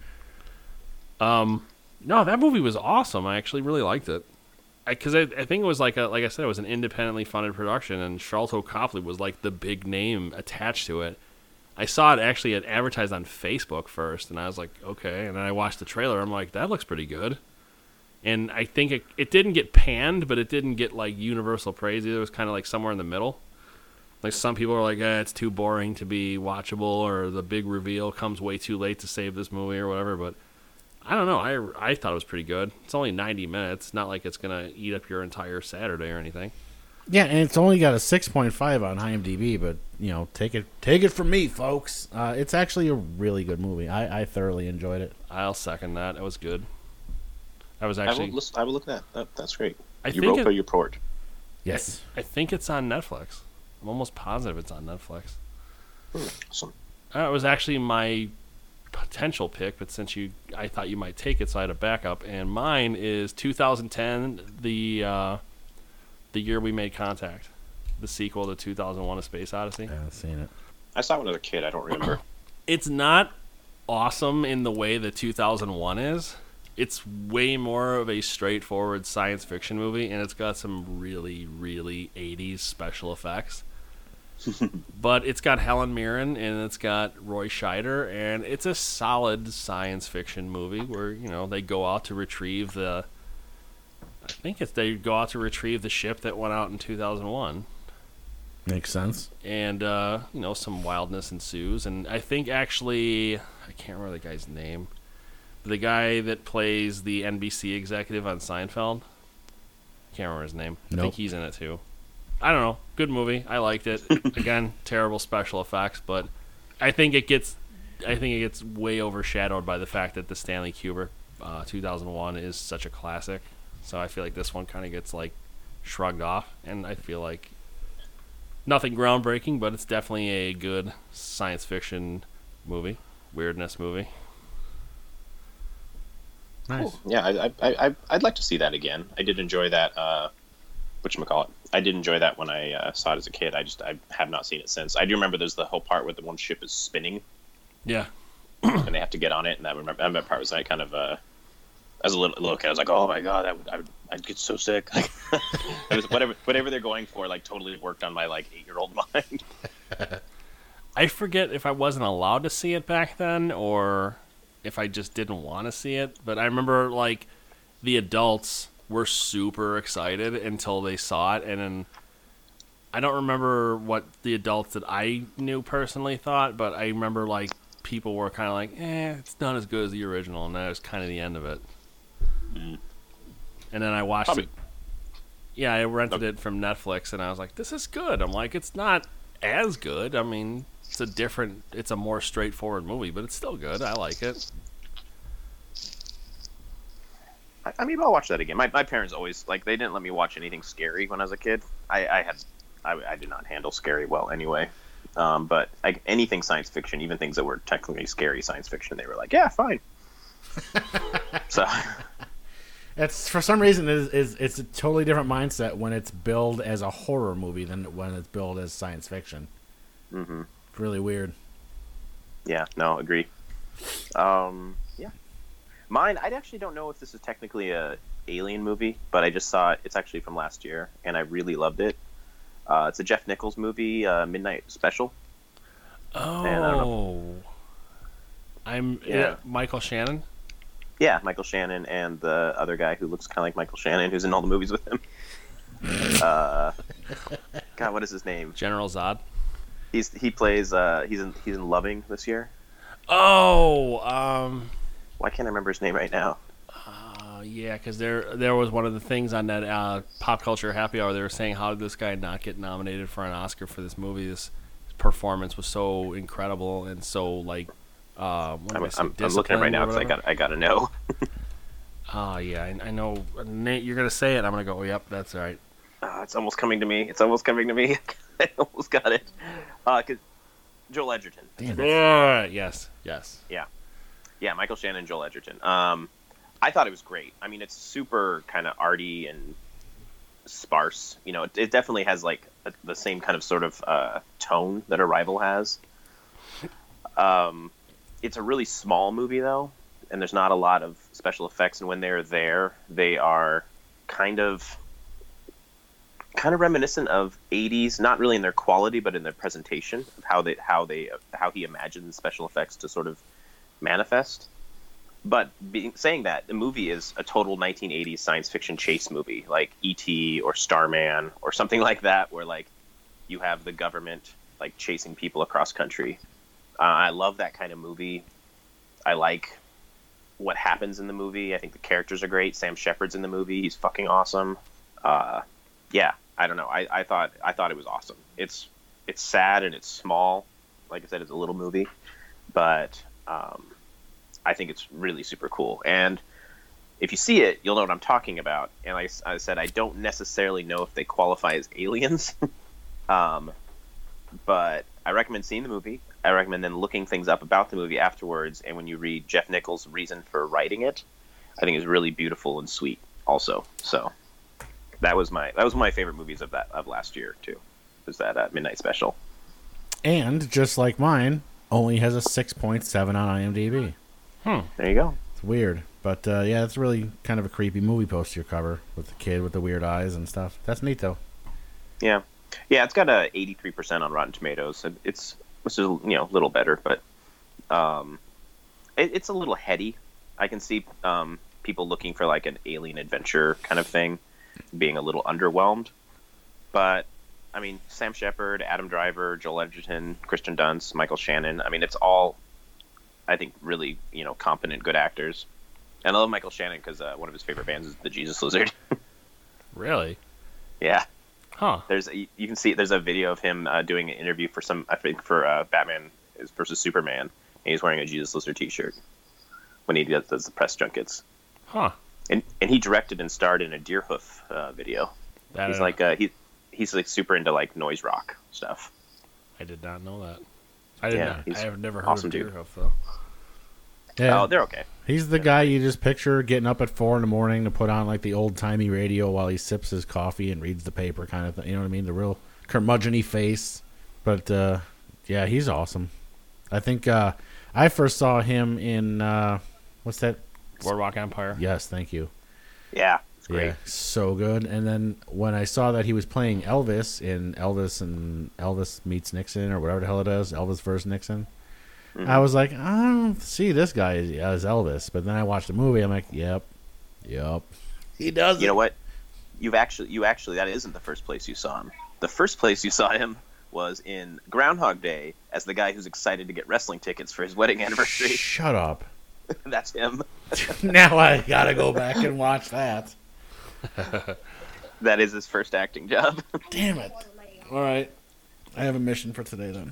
Um, no, that movie was awesome. I actually really liked it. Because I, I, I think it was like a, like I said, it was an independently funded production, and Sharlto Copley was like the big name attached to it. I saw it actually advertised on Facebook first, and I was like, okay. And then I watched the trailer. I'm like, that looks pretty good. And I think it, it didn't get panned, but it didn't get like universal praise either. It was kind of like somewhere in the middle. Like some people are like, eh, it's too boring to be watchable, or the big reveal comes way too late to save this movie or whatever. But I don't know. I, I thought it was pretty good. It's only ninety minutes. Not like it's going to eat up your entire Saturday or anything. yeah, and it's only got a six point five on IMDb. But you know, take it take it from me, folks. Uh, it's actually a really good movie. I, I thoroughly enjoyed it. I'll second that. It was good. I was I actually. will, listen, I will look at that. that. That's great. I think Europa it- Report. Yes. I think it's on Netflix. I'm almost positive it's on Netflix. Hmm, awesome. Uh, it was actually my potential pick, but since you, I thought you might take it, so I had a backup. And mine is two thousand ten, the uh, the year we made contact, the sequel to two thousand one: A Space Odyssey. I haven't seen it. I saw it when I was a kid. I don't remember. It's not awesome in the way that two thousand one is. It's way more of a straightforward science fiction movie, and it's got some really, really eighties special effects. But it's got Helen Mirren, and it's got Roy Scheider, and it's a solid science fiction movie where, you know, they go out to retrieve the... I think it's they go out to retrieve the ship that went out in two thousand one. Makes sense. And, uh, you know, some wildness ensues. And I think actually... I can't remember the guy's name. The guy that plays the N B C executive on Seinfeld. Can't remember his name. Nope. I think he's in it too. I don't know. Good movie. I liked it. Again, terrible special effects, but I think it gets I think it gets way overshadowed by the fact that the Stanley Kubrick uh, two thousand one is such a classic. So I feel like this one kind of gets like shrugged off, and I feel like nothing groundbreaking, but it's definitely a good science fiction movie, weirdness movie. Nice. Cool. Yeah, I, I, I, I'd like to see that again. I did enjoy that. Uh, whatchamacallit. I did enjoy that when I uh, saw it as a kid. I just I have not seen it since. I do remember there's the whole part where the one ship is spinning Yeah. and they have to get on it, and that remember that part was like kind of uh, as a little, little kid. I was like, oh my god, that would, I would I'd get so sick. Like, it was whatever whatever they're going for, like totally worked on my like eight year old mind. I forget if I wasn't allowed to see it back then or if I just didn't want to see it, but I remember like the adults were super excited until they saw it, and then I don't remember what the adults that I knew personally thought, but I remember like people were kind of like, eh, it's not as good as the original, and that was kind of the end of it. Mm. And then I watched Probably. it. Yeah, I rented it from Netflix, and I was like, this is good. I'm like, it's not as good. I mean, it's a different, it's a more straightforward movie, but it's still good. I like it. I, I mean, I'll watch that again. My my parents always like they didn't let me watch anything scary when I was a kid. I, I had I, I did not handle scary well anyway. Um, but like anything science fiction, even things that were technically scary science fiction, they were like, yeah, fine. So It's for some reason is is it's a totally different mindset when it's billed as a horror movie than when it's billed as science fiction. mm-hmm. It's really weird. Yeah, no, agree. Um, yeah, mine. I actually don't know if this is technically a Alien movie, but I just saw it. It's actually from last year, and I really loved it. Uh, it's a Jeff Nichols movie, uh, Midnight Special. Oh, And I don't I'm Yeah. yeah. Michael Shannon. Yeah, Michael Shannon and the other guy who looks kind of like Michael Shannon, who's in all the movies with him. uh, God, what is his name? General Zod. He's he plays. Uh, he's in he's in Loving this year. Oh, um, Why can't I remember his name right now? uh, yeah, because there there was one of the things on that uh, Pop Culture Happy Hour. They were saying, how did this guy not get nominated for an Oscar for this movie? This performance was so incredible and so like. Uh, what I'm, did I say, I'm, I'm looking at it right now because I got I got to know. Oh yeah, I, I know. Nate, you're gonna say it. I'm gonna go. Yep, that's all right. Uh, it's almost coming to me. It's almost coming to me. I almost got it. Uh, cause Joel Edgerton. Damn Uh, yes, yes. Yeah, yeah, Michael Shannon and Joel Edgerton. Um, I thought it was great. I mean, it's super kind of arty and sparse. You know, it, it definitely has like a, the same kind of sort of uh, tone that Arrival has. Um, it's a really small movie though, and there's not a lot of special effects. And when they're there, they are kind of kind of reminiscent of eighties, not really in their quality, but in their presentation of how they how they how he imagined special effects to sort of manifest. But being, saying that, the movie is a total nineteen eighties science fiction chase movie, like E T or Starman or something like that, where like you have the government like chasing people across country. Uh, I love that kind of movie. I like what happens in the movie. I think the characters are great. Sam Shepard's in the movie. He's fucking awesome. Uh, yeah, I don't know. I, I thought I thought it was awesome. It's it's sad and it's small. Like I said, it's a little movie, but um, I think it's really super cool. And if you see it, you'll know what I'm talking about. And like I said, I don't necessarily know if they qualify as aliens, um, but I recommend seeing the movie. I recommend then looking things up about the movie afterwards. And when you read Jeff Nichols' reason for writing it, I think it's really beautiful and sweet. Also, so that was my that was one of my favorite movies of that of last year too. Was that uh, Midnight Special? And just like mine, only has a six point seven on IMDb. Hmm. There you go. It's weird, but uh, yeah, it's really kind of a creepy movie poster cover with the kid with the weird eyes and stuff. That's neat though. Yeah, yeah. It's got a eighty-three percent on Rotten Tomatoes. It- It's which is you know a little better, but um, it, it's a little heady. I can see um, people looking for like an alien adventure kind of thing, being a little underwhelmed. But I mean, Sam Shepard, Adam Driver, Joel Edgerton, Kristen Dunst, Michael Shannon. I mean, it's all, I think, really you know competent, good actors. And I love Michael Shannon because uh, one of his favorite bands is the Jesus Lizard. Really? Yeah. Huh. There's a, you can see there's a video of him uh, doing an interview for some I think for uh, Batman versus Superman, and he's wearing a Jesus Lizard T-shirt when he does, does the press junkets. Huh. And and he directed and starred in a Deerhoof uh, video. That He's I- like uh, he he's like super into like noise rock stuff. I did not know that. I did Yeah, not. he's I have never heard awesome of dude. Deerhoof though. Yeah, Oh, they're okay. he's the guy you just picture getting up at four in the morning to put on like the old timey radio while he sips his coffee and reads the paper, kind of thing. You know what I mean? The real curmudgeon-y face. But uh, yeah, he's awesome. I think uh, I first saw him in uh, what's that? Boardwalk Empire. Yes, thank you. Yeah, it's great. Yeah, so good. And then when I saw that he was playing Elvis in Elvis and Elvis Meets Nixon or whatever the hell it is, Elvis versus Nixon, Mm-hmm. I was like, I don't see this guy as, as Elvis. But then I watched the movie. I'm like, yep, yep. He does. You know what? You've actually you actually that isn't the first place you saw him. The first place you saw him was in Groundhog Day as the guy who's excited to get wrestling tickets for his wedding anniversary. Shut up. That's him. Now I gotta go back and watch that. That is his first acting job. Damn it. All right. I have a mission for today then.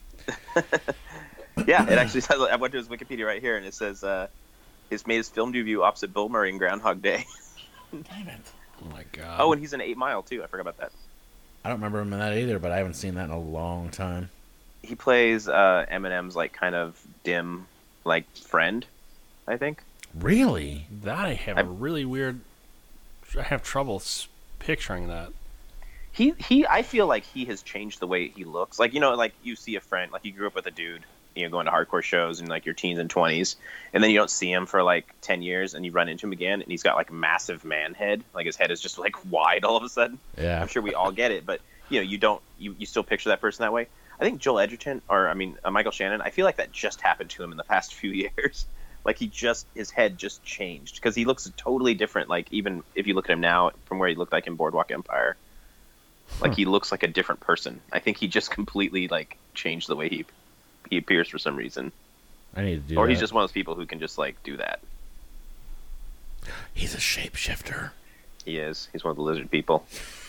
Yeah, it actually says. I went to his Wikipedia right here, and it says uh, he's made his film debut opposite Bill Murray in Groundhog Day. Damn it. Oh my god. Oh, and he's in Eight Mile too. I forgot about that. I don't remember him in that either, but I haven't seen that in a long time. He plays uh, Eminem's like kind of dim like friend, I think. Really? that I have I- a really weird. I have trouble s- picturing that. He he. I feel like he has changed the way he looks. Like you know, like you see a friend, like you grew up with a dude, you know, going to hardcore shows in like your teens and twenties, and then you don't see him for like ten years, and you run into him again, and he's got like massive man head, like his head is just like wide all of a sudden. Yeah. I'm sure we all get it, but you know, you don't, you, you still picture that person that way. I think Joel Edgerton, or I mean, uh, Michael Shannon, I feel like that just happened to him in the past few years. Like he just, his head just changed because he looks totally different. Like even if you look at him now from where he looked like in Boardwalk Empire, like he looks like a different person. I think he just completely like changed the way he he appears for some reason, I need to do or that. he's just one of those people who can just like do that. He's a shapeshifter. He is. He's one of the lizard people.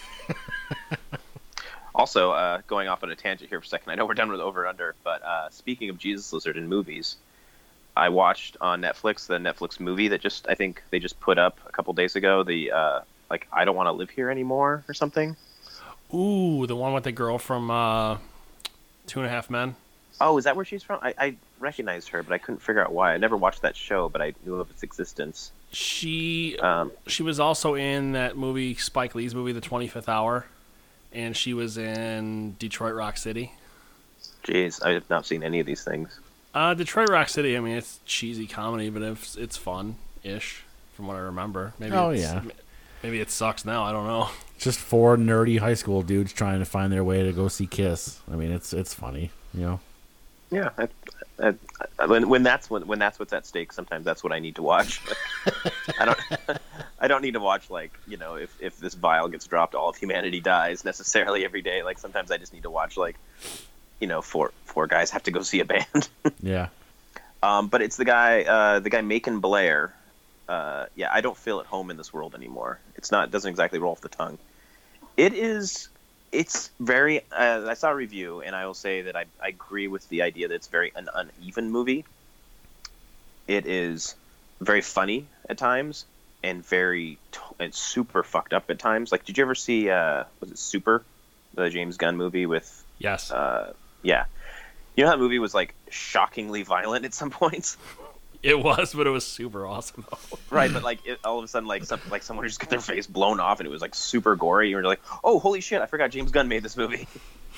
Also, uh, going off on a tangent here for a second, I know we're done with Over Under, but uh, speaking of Jesus Lizard in movies, I watched on Netflix the Netflix movie that just I think they just put up a couple days ago. The uh, like I Don't Want to Live Here Anymore or something. Ooh, the one with the girl from uh, Two and a Half Men. Oh, is that where she's from? I, I recognized her, but I couldn't figure out why. I never watched that show, but I knew of its existence. She Um, she was also in that movie, Spike Lee's movie, The twenty-fifth Hour, and she was in Detroit Rock City. Jeez, I have not seen any of these things. Uh, Detroit Rock City. I mean, it's cheesy comedy, but it's it's fun-ish from what I remember. Maybe Oh, it's, yeah. Maybe it sucks now. I don't know. Just four nerdy high school dudes trying to find their way to go see Kiss. I mean, it's it's funny, you know. Yeah, I, I, I, when when that's when when that's what's at stake, sometimes that's what I need to watch. I don't I don't need to watch like you know if if this vial gets dropped, all of humanity dies necessarily every day. Like sometimes I just need to watch like you know four four guys have to go see a band. Yeah. um, but it's the guy uh, the guy Macon Blair. Uh, yeah, I don't feel at home in this world anymore. It's not it doesn't exactly roll off the tongue. It is. It's very. Uh, I saw a review, and I will say that I, I agree with the idea that it's very an uneven movie. It is very funny at times, and very t- and super fucked up at times. Like, did you ever see? Uh, was it Super, the James Gunn movie with? Yes. Uh, yeah, You know, that movie was like shockingly violent at some points. It was, but it was super awesome. Though. Right, but like it, all of a sudden, like some, like someone just got their face blown off, and it was like super gory. You're like, oh, holy shit! I forgot James Gunn made this movie.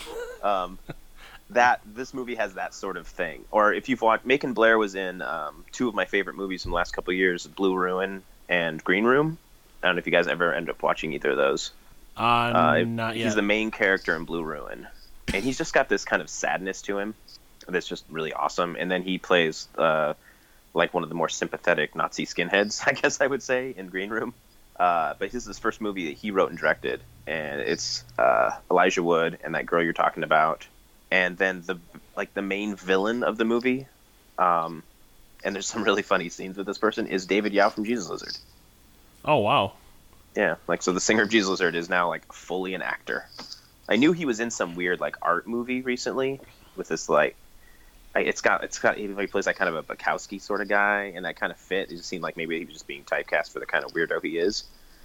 um, that this movie has that sort of thing. Or if you've watched, Macon Blair was in um, two of my favorite movies from the last couple of years: Blue Ruin and Green Room. I don't know if you guys ever end up watching either of those. Uh, Uh, not yet. He's the main character in Blue Ruin, and he's just got this kind of sadness to him that's just really awesome. And then he plays uh, like one of the more sympathetic Nazi skinheads, I guess I would say, in Green Room. Uh, but this is his first movie that he wrote and directed, and it's uh, Elijah Wood and that girl you're talking about, and then the like the main villain of the movie. Um, and there's some really funny scenes with this person is David Yao from Jesus Lizard. Oh wow. Yeah, like so the singer of Jesus Lizard is now like fully an actor. I knew he was in some weird like art movie recently with this like, I, it's got it's got he plays like kind of a Bukowski sort of guy, and that kind of fit. It just seemed like maybe he was just being typecast for the kind of weirdo he is.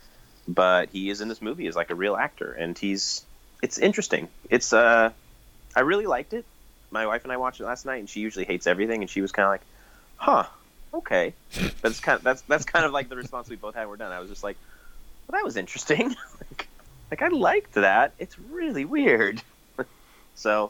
But he is in this movie as like a real actor, and he's it's interesting. It's uh, I really liked it. My wife and I watched it last night, and she usually hates everything, and she was kind of like, huh, okay. That's kind of that's that's kind of like the response we both had when we're done. I was just like, well, that was interesting. like, like, I liked that. It's really weird. so,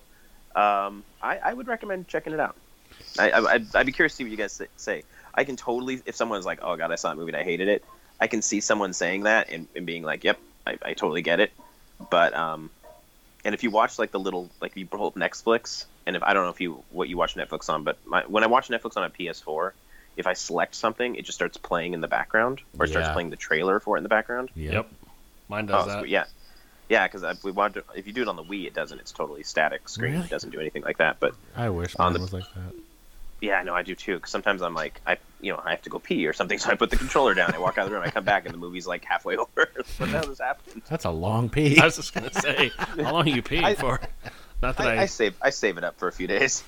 um, I, I would recommend checking it out. I, I, I'd, I'd be curious to see what you guys say. I can totally, if someone's like, oh, God, I saw that movie and I hated it, I can see someone saying that and, and being like, yep, I, I totally get it. But, um, and if you watch, like, the little, like, you pull up Netflix, and if, I don't know if you, what you watch Netflix on, but my, when I watch Netflix on a P S four, if I select something, it just starts playing in the background, or it starts Yeah. playing the trailer for it in the background. Yep. Mine does Oh, that. sweet. Yeah, yeah, because we want to, if you do it on the Wii, it doesn't. It's totally static screen. Really? It doesn't do anything like that. But I wish On mine the- was like that. yeah, I know I do too. Because sometimes I'm like, I you know, I have to go pee or something, so I put the controller down. I walk out of the room, I come back, and the movie's like halfway over. what the hell just happened? That's a long pee. I was just gonna say, how long are you peeing I- for? Not that I. I, I save I save it up for a few days.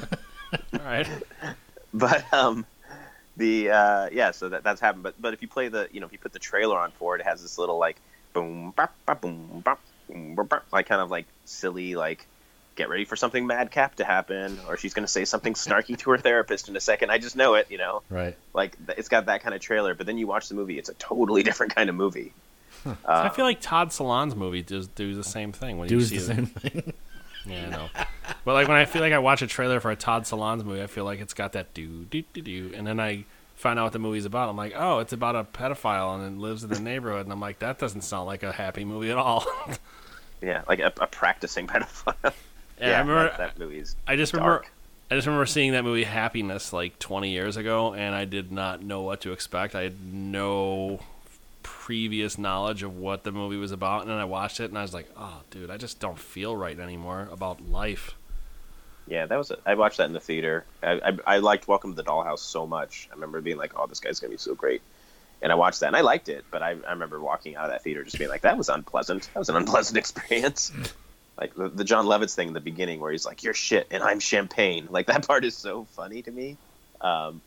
All right. But um, the uh, yeah, so that that's happened. But but if you play the you know if you put the trailer on for it, it has this little like boom bop, bop, boom bop, boom bop, bop, like kind of like silly like get ready for something madcap to happen, or she's gonna say something snarky to her therapist in a second. I just know it, you know. Right. Like th- it's got that kind of trailer. But then you watch the movie, it's a totally different kind of movie. Uh, I feel like Todd Salon's movie does do the same thing when you Do's see the it. same thing. Yeah, I know. But like when I feel like I watch a trailer for a Todd Salon's movie, I feel like it's got that do do do do, and then I find out what the movie's about. I'm like, oh, it's about a pedophile and it lives in the neighborhood, and I'm like, that doesn't sound like a happy movie at all. yeah, like a, a practicing pedophile. Yeah, yeah, I remember. that, that movie's. I just dark. remember. I just remember seeing that movie Happiness like twenty years ago, and I did not know what to expect. I had no previous knowledge of what the movie was about, and then I watched it, and I was like, "Oh, dude, I just don't feel right anymore about life." Yeah, that was. A, I watched that in the theater. I, I I liked Welcome to the Dollhouse so much. I remember being like, "Oh, this guy's gonna be so great," and I watched that and I liked it. But I I remember walking out of that theater just being like, "That was unpleasant. That was an unpleasant experience." Like the, the John Lovitz thing in the beginning, where he's like, "You're shit and I'm champagne." Like that part is so funny to me. Um,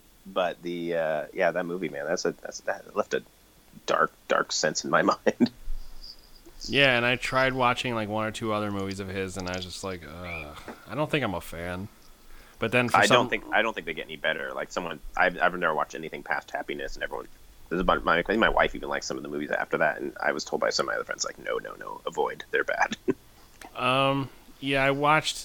but the uh, yeah, that movie, man, that's a that's that left a dark dark sense in my mind. Yeah, and I tried watching like one or two other movies of his, and I was just like, Ugh, I don't think I'm a fan. But then for I some, don't think I don't think they get any better. Like someone, I've, I've never watched anything past Happiness, and everyone. There's a bunch, my, I think my wife even likes some of the movies after that, and I was told by some of my other friends like, no, no, no, avoid. They're bad. Um, yeah, I watched.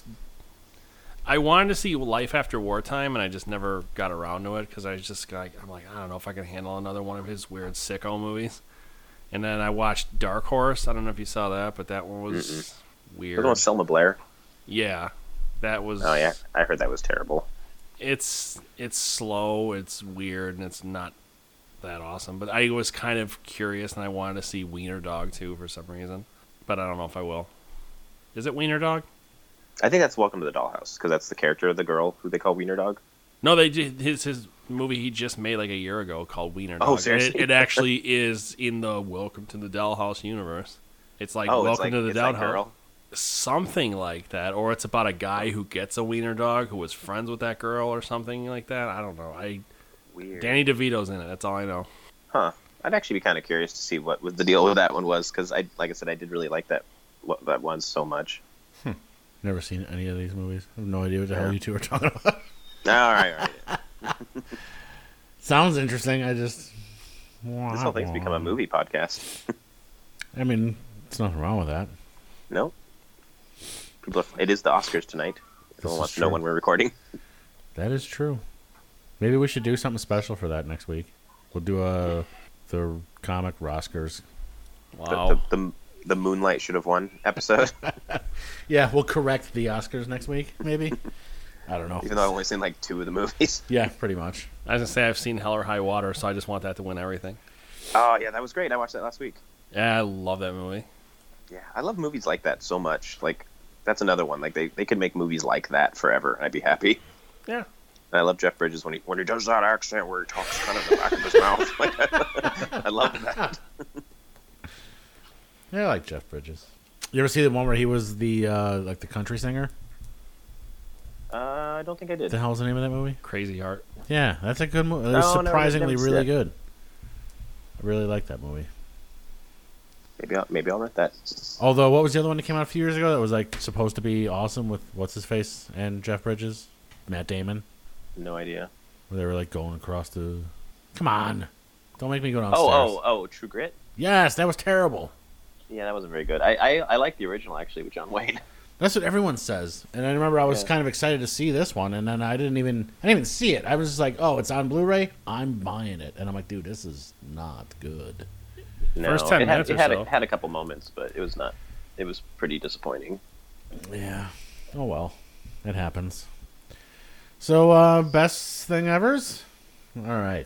I wanted to see Life After Wartime, and I just never got around to it because I was just like, I'm like, I don't know if I can handle another one of his weird sicko movies. And then I watched Dark Horse. I don't know if you saw that, but that one was Mm-mm. weird. The one with Selma Blair. Yeah, that was. Oh yeah, I heard that was terrible. It's it's slow, it's weird, and it's not that awesome. But I was kind of curious, and I wanted to see Wiener Dog too for some reason. But I don't know if I will. Is it Wiener Dog? I think that's Welcome to the Dollhouse because that's the character of the girl who they call Wiener Dog. No, they ju- his his movie he just made like a year ago called Wiener Dog. Oh, seriously? It, it actually is in the Welcome to the Dollhouse universe. It's like oh, Welcome it's like, to the it's that Dollhouse, girl. something like that, or it's about a guy who gets a Wiener Dog who was friends with that girl or something like that. I don't know. I Weird. Danny DeVito's in it. That's all I know. Huh. I'd actually be kind of curious to see what was the deal with that one was because I, like I said, I did really like that that one so much. Never seen any of these movies. I have no idea what the Yeah. hell you two are talking about. All right, all right. Sounds interesting. I just. This whole thing's become a movie podcast. I mean, there's nothing wrong with that. No. People are, it is the Oscars tonight. This Everyone is wants to know true. when we're recording. That is true. Maybe we should do something special for that next week. We'll do a the comic Oscars. Wow. The, the, the, the Moonlight should have won episode. Yeah, we'll correct the Oscars next week. Maybe. I don't know. Even though I've only seen like two of the movies. Yeah, pretty much. I was gonna say I've seen Hell or High Water, so I just want that to win everything. Oh yeah, that was great. I watched that last week. Yeah, I love that movie. Yeah, I love movies like that so much. Like, that's another one. Like, they, they could make movies like that forever. I'd be happy. Yeah. And I love Jeff Bridges when he when he does that accent where he talks kind of in the back of his mouth. Like, I love that. Yeah, I like Jeff Bridges. You ever see the one where he was the uh, like the country singer? Uh, I don't think I What did. the hell's the name of that movie? Crazy Heart. Yeah, that's a good movie. It No, was never- surprisingly never really seen good. I really like that movie. Maybe I'll, maybe I'll rent that. Although, what was the other one that came out a few years ago that was like supposed to be awesome with what's his face and Jeff Bridges, Matt Damon, No idea. where they were like going across the. Come on, don't make me go downstairs. Oh, oh, oh, True Grit? Yes, that was terrible. Yeah, that wasn't very good. I, I, I like the original, actually, with John Wayne. That's what everyone says, and I remember I was Yeah. kind of excited to see this one, and then I didn't even I didn't even see it. I was just like, oh, it's on Blu-ray, I'm buying it, and I'm like, dude, this is not good. No, First ten it had, minutes it or had, so. a, had a couple moments, but it was not. It was pretty disappointing. Yeah. Oh well, it happens. So, uh, best thing ever's. All right.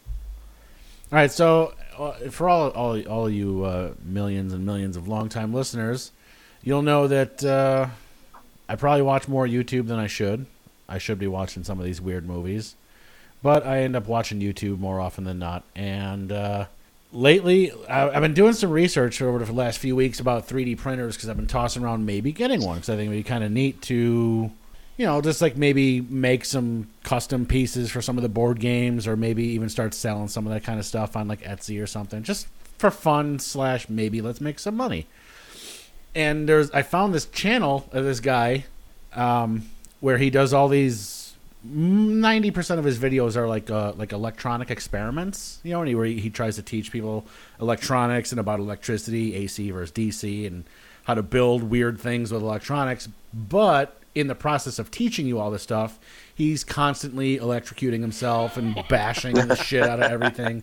All right. So, uh, for all all all you uh, millions and millions of longtime listeners, you'll know that uh, I probably watch more YouTube than I should. I should be watching some of these weird movies, but I end up watching YouTube more often than not. And uh, lately, I, I've been doing some research over the last few weeks about three D printers because I've been tossing around maybe getting one because I think it'd be kind of neat to, you know, just like maybe make some custom pieces for some of the board games, or maybe even start selling some of that kind of stuff on like Etsy or something, just for fun slash maybe let's make some money. And there's I found this channel of this guy um, where he does all these. Ninety percent of his videos are like uh, like electronic experiments, you know, and he, where he, he tries to teach people electronics and about electricity, A C versus D C, and how to build weird things with electronics. But in the process of teaching you all this stuff, he's constantly electrocuting himself and bashing the shit out of everything.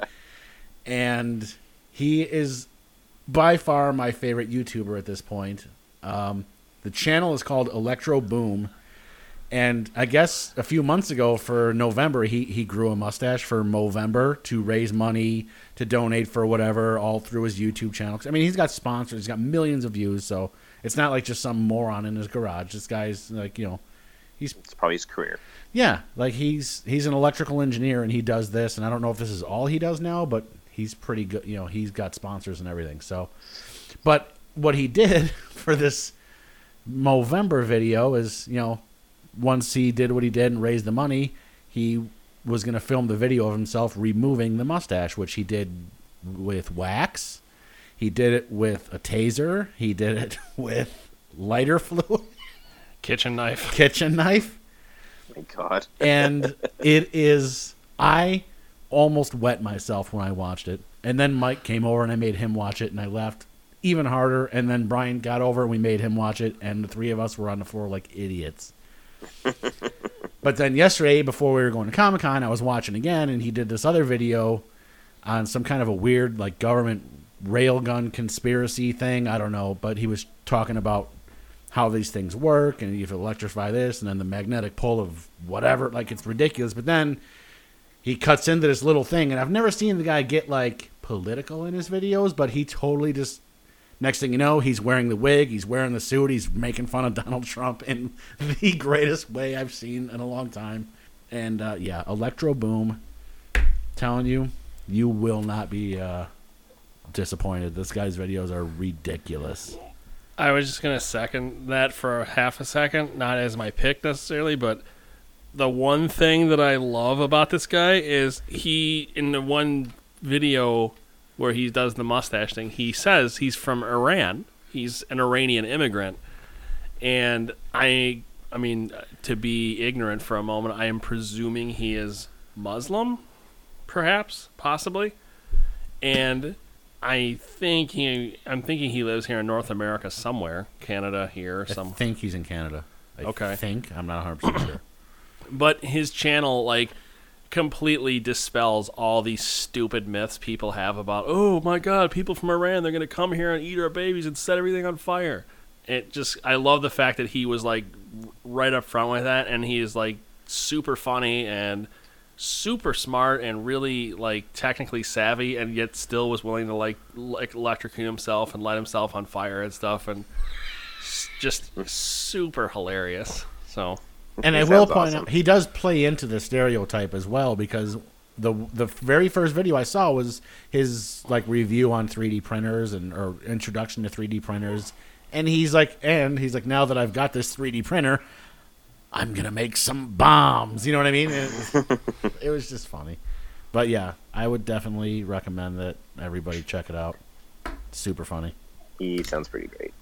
And he is by far my favorite YouTuber at this point. Um, the channel is called Electro Boom. And I guess a few months ago for November, he, he grew a mustache for Movember to raise money, to donate for whatever, all through his YouTube channel. I mean, he's got sponsors. He's got millions of views, so it's not like just some moron in his garage. This guy's like, you know, he's... It's probably his career. Yeah, like he's he's an electrical engineer, and he does this, and I don't know if this is all he does now, but he's pretty good. You know, he's got sponsors and everything, so... But what he did for this Movember video is, you know, once he did what he did and raised the money, he was going to film the video of himself removing the mustache, which he did with wax. He did it with a taser. He did it with lighter fluid, Kitchen knife. kitchen knife. My God. And it is, I almost wet myself when I watched it. And then Mike came over and I made him watch it, and I laughed even harder. And then Brian got over and we made him watch it, and the three of us were on the floor like idiots. But then yesterday, before we were going to Comic-Con, I was watching again, and he did this other video on some kind of a weird like government railgun conspiracy thing. I don't know, but he was talking about how these things work, and you have to electrify this, and then the magnetic pull of whatever. Like, it's ridiculous. But then he cuts into this little thing, and I've never seen the guy get like political in his videos, but he totally just... Next thing you know, he's wearing the wig, he's wearing the suit, he's making fun of Donald Trump in the greatest way I've seen in a long time. And, uh, yeah, Electro Boom, telling you, you will not be uh, disappointed. This guy's videos are ridiculous. I was just going to second that for half a second, not as my pick necessarily, but the one thing that I love about this guy is he, in the one video where he does the mustache thing, he says he's from Iran. He's an Iranian immigrant. and I, I mean, to be ignorant for a moment, I am presuming he is Muslim, perhaps, possibly, and I think he, I'm thinking he lives here in North America somewhere, Canada here, or I some. think he's in Canada. I Okay. think. I'm not one hundred percent sure. But his channel, like, completely dispels all these stupid myths people have about, oh my God, people from Iran, they're going to come here and eat our babies and set everything on fire. It just, I love the fact that he was, like, right up front with that, and he is, like, super funny and super smart and really, like, technically savvy, and yet still was willing to, like, like electrocute himself and light himself on fire and stuff, and s- just super hilarious. So, And I It will sounds point awesome. out, he does play into the stereotype as well, because the the very first video I saw was his like review on three D printers and or introduction to three D printers, and he's like, and he's like, now that I've got this three D printer, I'm gonna make some bombs. You know what I mean? It was, it was just funny, but yeah, I would definitely recommend that everybody check it out. Super funny. He sounds pretty great.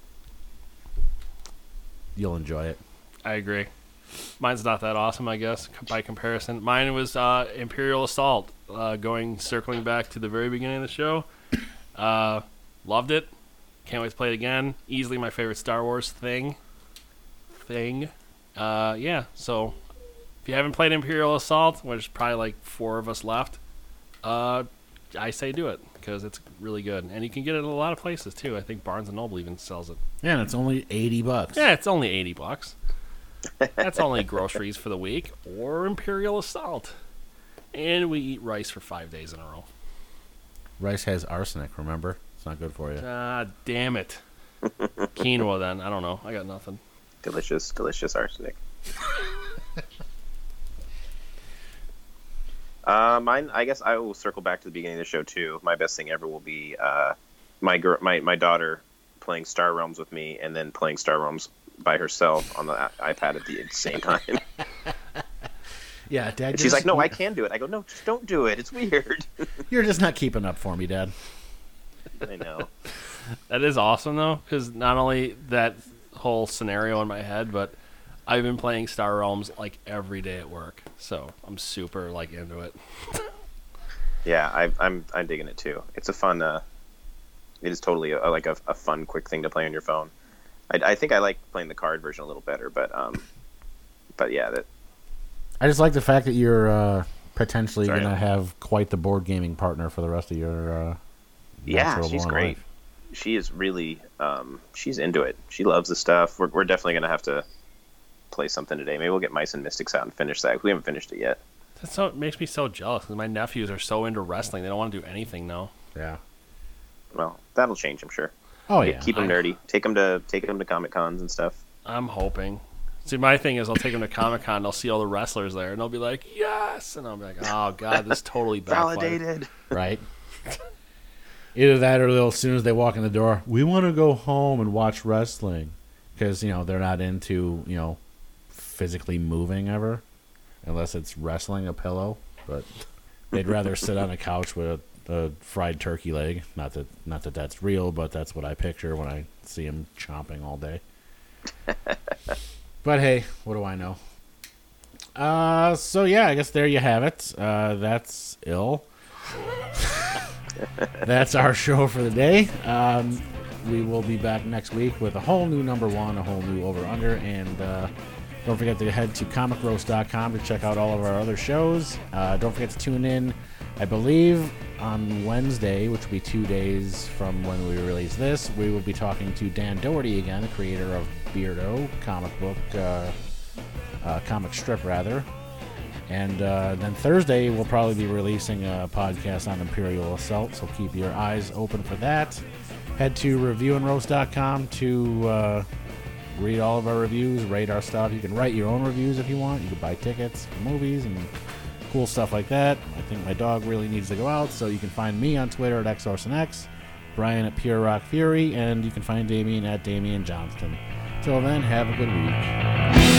You'll enjoy it. I agree. Mine's not that awesome, I guess, c- by comparison. Mine was uh, Imperial Assault, uh, going circling back to the very beginning of the show. Uh, loved it. Can't wait to play it again. Easily my favorite Star Wars thing. Thing. Uh, yeah, so if you haven't played Imperial Assault, which is probably like four of us left, uh, I say do it, because it's really good. And you can get it at a lot of places, too. I think Barnes and Noble even sells it. Yeah, and it's only eighty bucks. Yeah, it's only eighty bucks. That's only groceries for the week, or Imperial Assault. And we eat rice for five days in a row. Rice has arsenic. Remember, it's not good for you. Ah, damn it. Quinoa, then. I don't know. I got nothing. Delicious, delicious arsenic. uh, mine, I guess I will circle back to the beginning of the show, too. My best thing ever will be uh, my, gir- my my daughter playing Star Realms with me and then playing Star Realms by herself on the i- iPad at the same time. Yeah, Dad. And she's like, no, I can do it. I go, no, just don't do it. It's weird. You're just not keeping up for me, Dad. I know. That is awesome, though, because not only that whole scenario in my head, but I've been playing Star Realms, like, every day at work. So I'm super, like, into it. Yeah, I, I'm I'm digging it, too. It's a fun... Uh, it is totally a, like a, a fun, quick thing to play on your phone. I, I think I like playing the card version a little better, but um, but yeah, that I just like the fact that you're uh, potentially Sorry. going to have quite the board gaming partner for the rest of your. Uh, yeah, natural she's born great. life. She is really um, she's into it. She loves the stuff. We're we're definitely gonna have to play something today. Maybe we'll get Mice and Mystics out and finish that. We haven't finished it yet. That's so, it makes me so jealous, because my nephews are so into wrestling. They don't want to do anything now. Yeah. Well, that'll change, I'm sure. Oh Yeah, yeah. keep them I- nerdy. Take them to take them to Comic Cons and stuff. I'm hoping. See, my thing is, I'll take them to Comic Con. They'll see all the wrestlers there, and they'll be like, "Yes!" And I'll be like, "Oh God, this totally backfired." Validated. Right. Either that, or they'll, as soon as they walk in the door, we want to go home and watch wrestling, because you know they're not into you know physically moving ever, unless it's wrestling a pillow. But they'd rather sit on a couch with a, a fried turkey leg. Not that not that that's real, but that's what I picture when I see them chomping all day. But hey, what do I know? Uh, so yeah, I guess there you have it. Uh, that's ill. That's our show for the day. Um, we will be back next week with a whole new number one, a whole new over-under, and uh, don't forget to head to comic roast dot com to check out all of our other shows. Uh, don't forget to tune in, I believe, on Wednesday, which will be two days from when we release this. We will be talking to Dan Doherty again, the creator of Beardo, comic book, uh, uh, comic strip, rather. And uh, then Thursday, we'll probably be releasing a podcast on Imperial Assault, so keep your eyes open for that. Head to review and roast dot com to uh, read all of our reviews, rate our stuff. You can write your own reviews if you want. You can buy tickets for movies and cool stuff like that. I think my dog really needs to go out, so you can find me on Twitter at X Orson X, Brian at Pure Rock Fury, and you can find Damien at Damien Johnston. Till then, have a good week.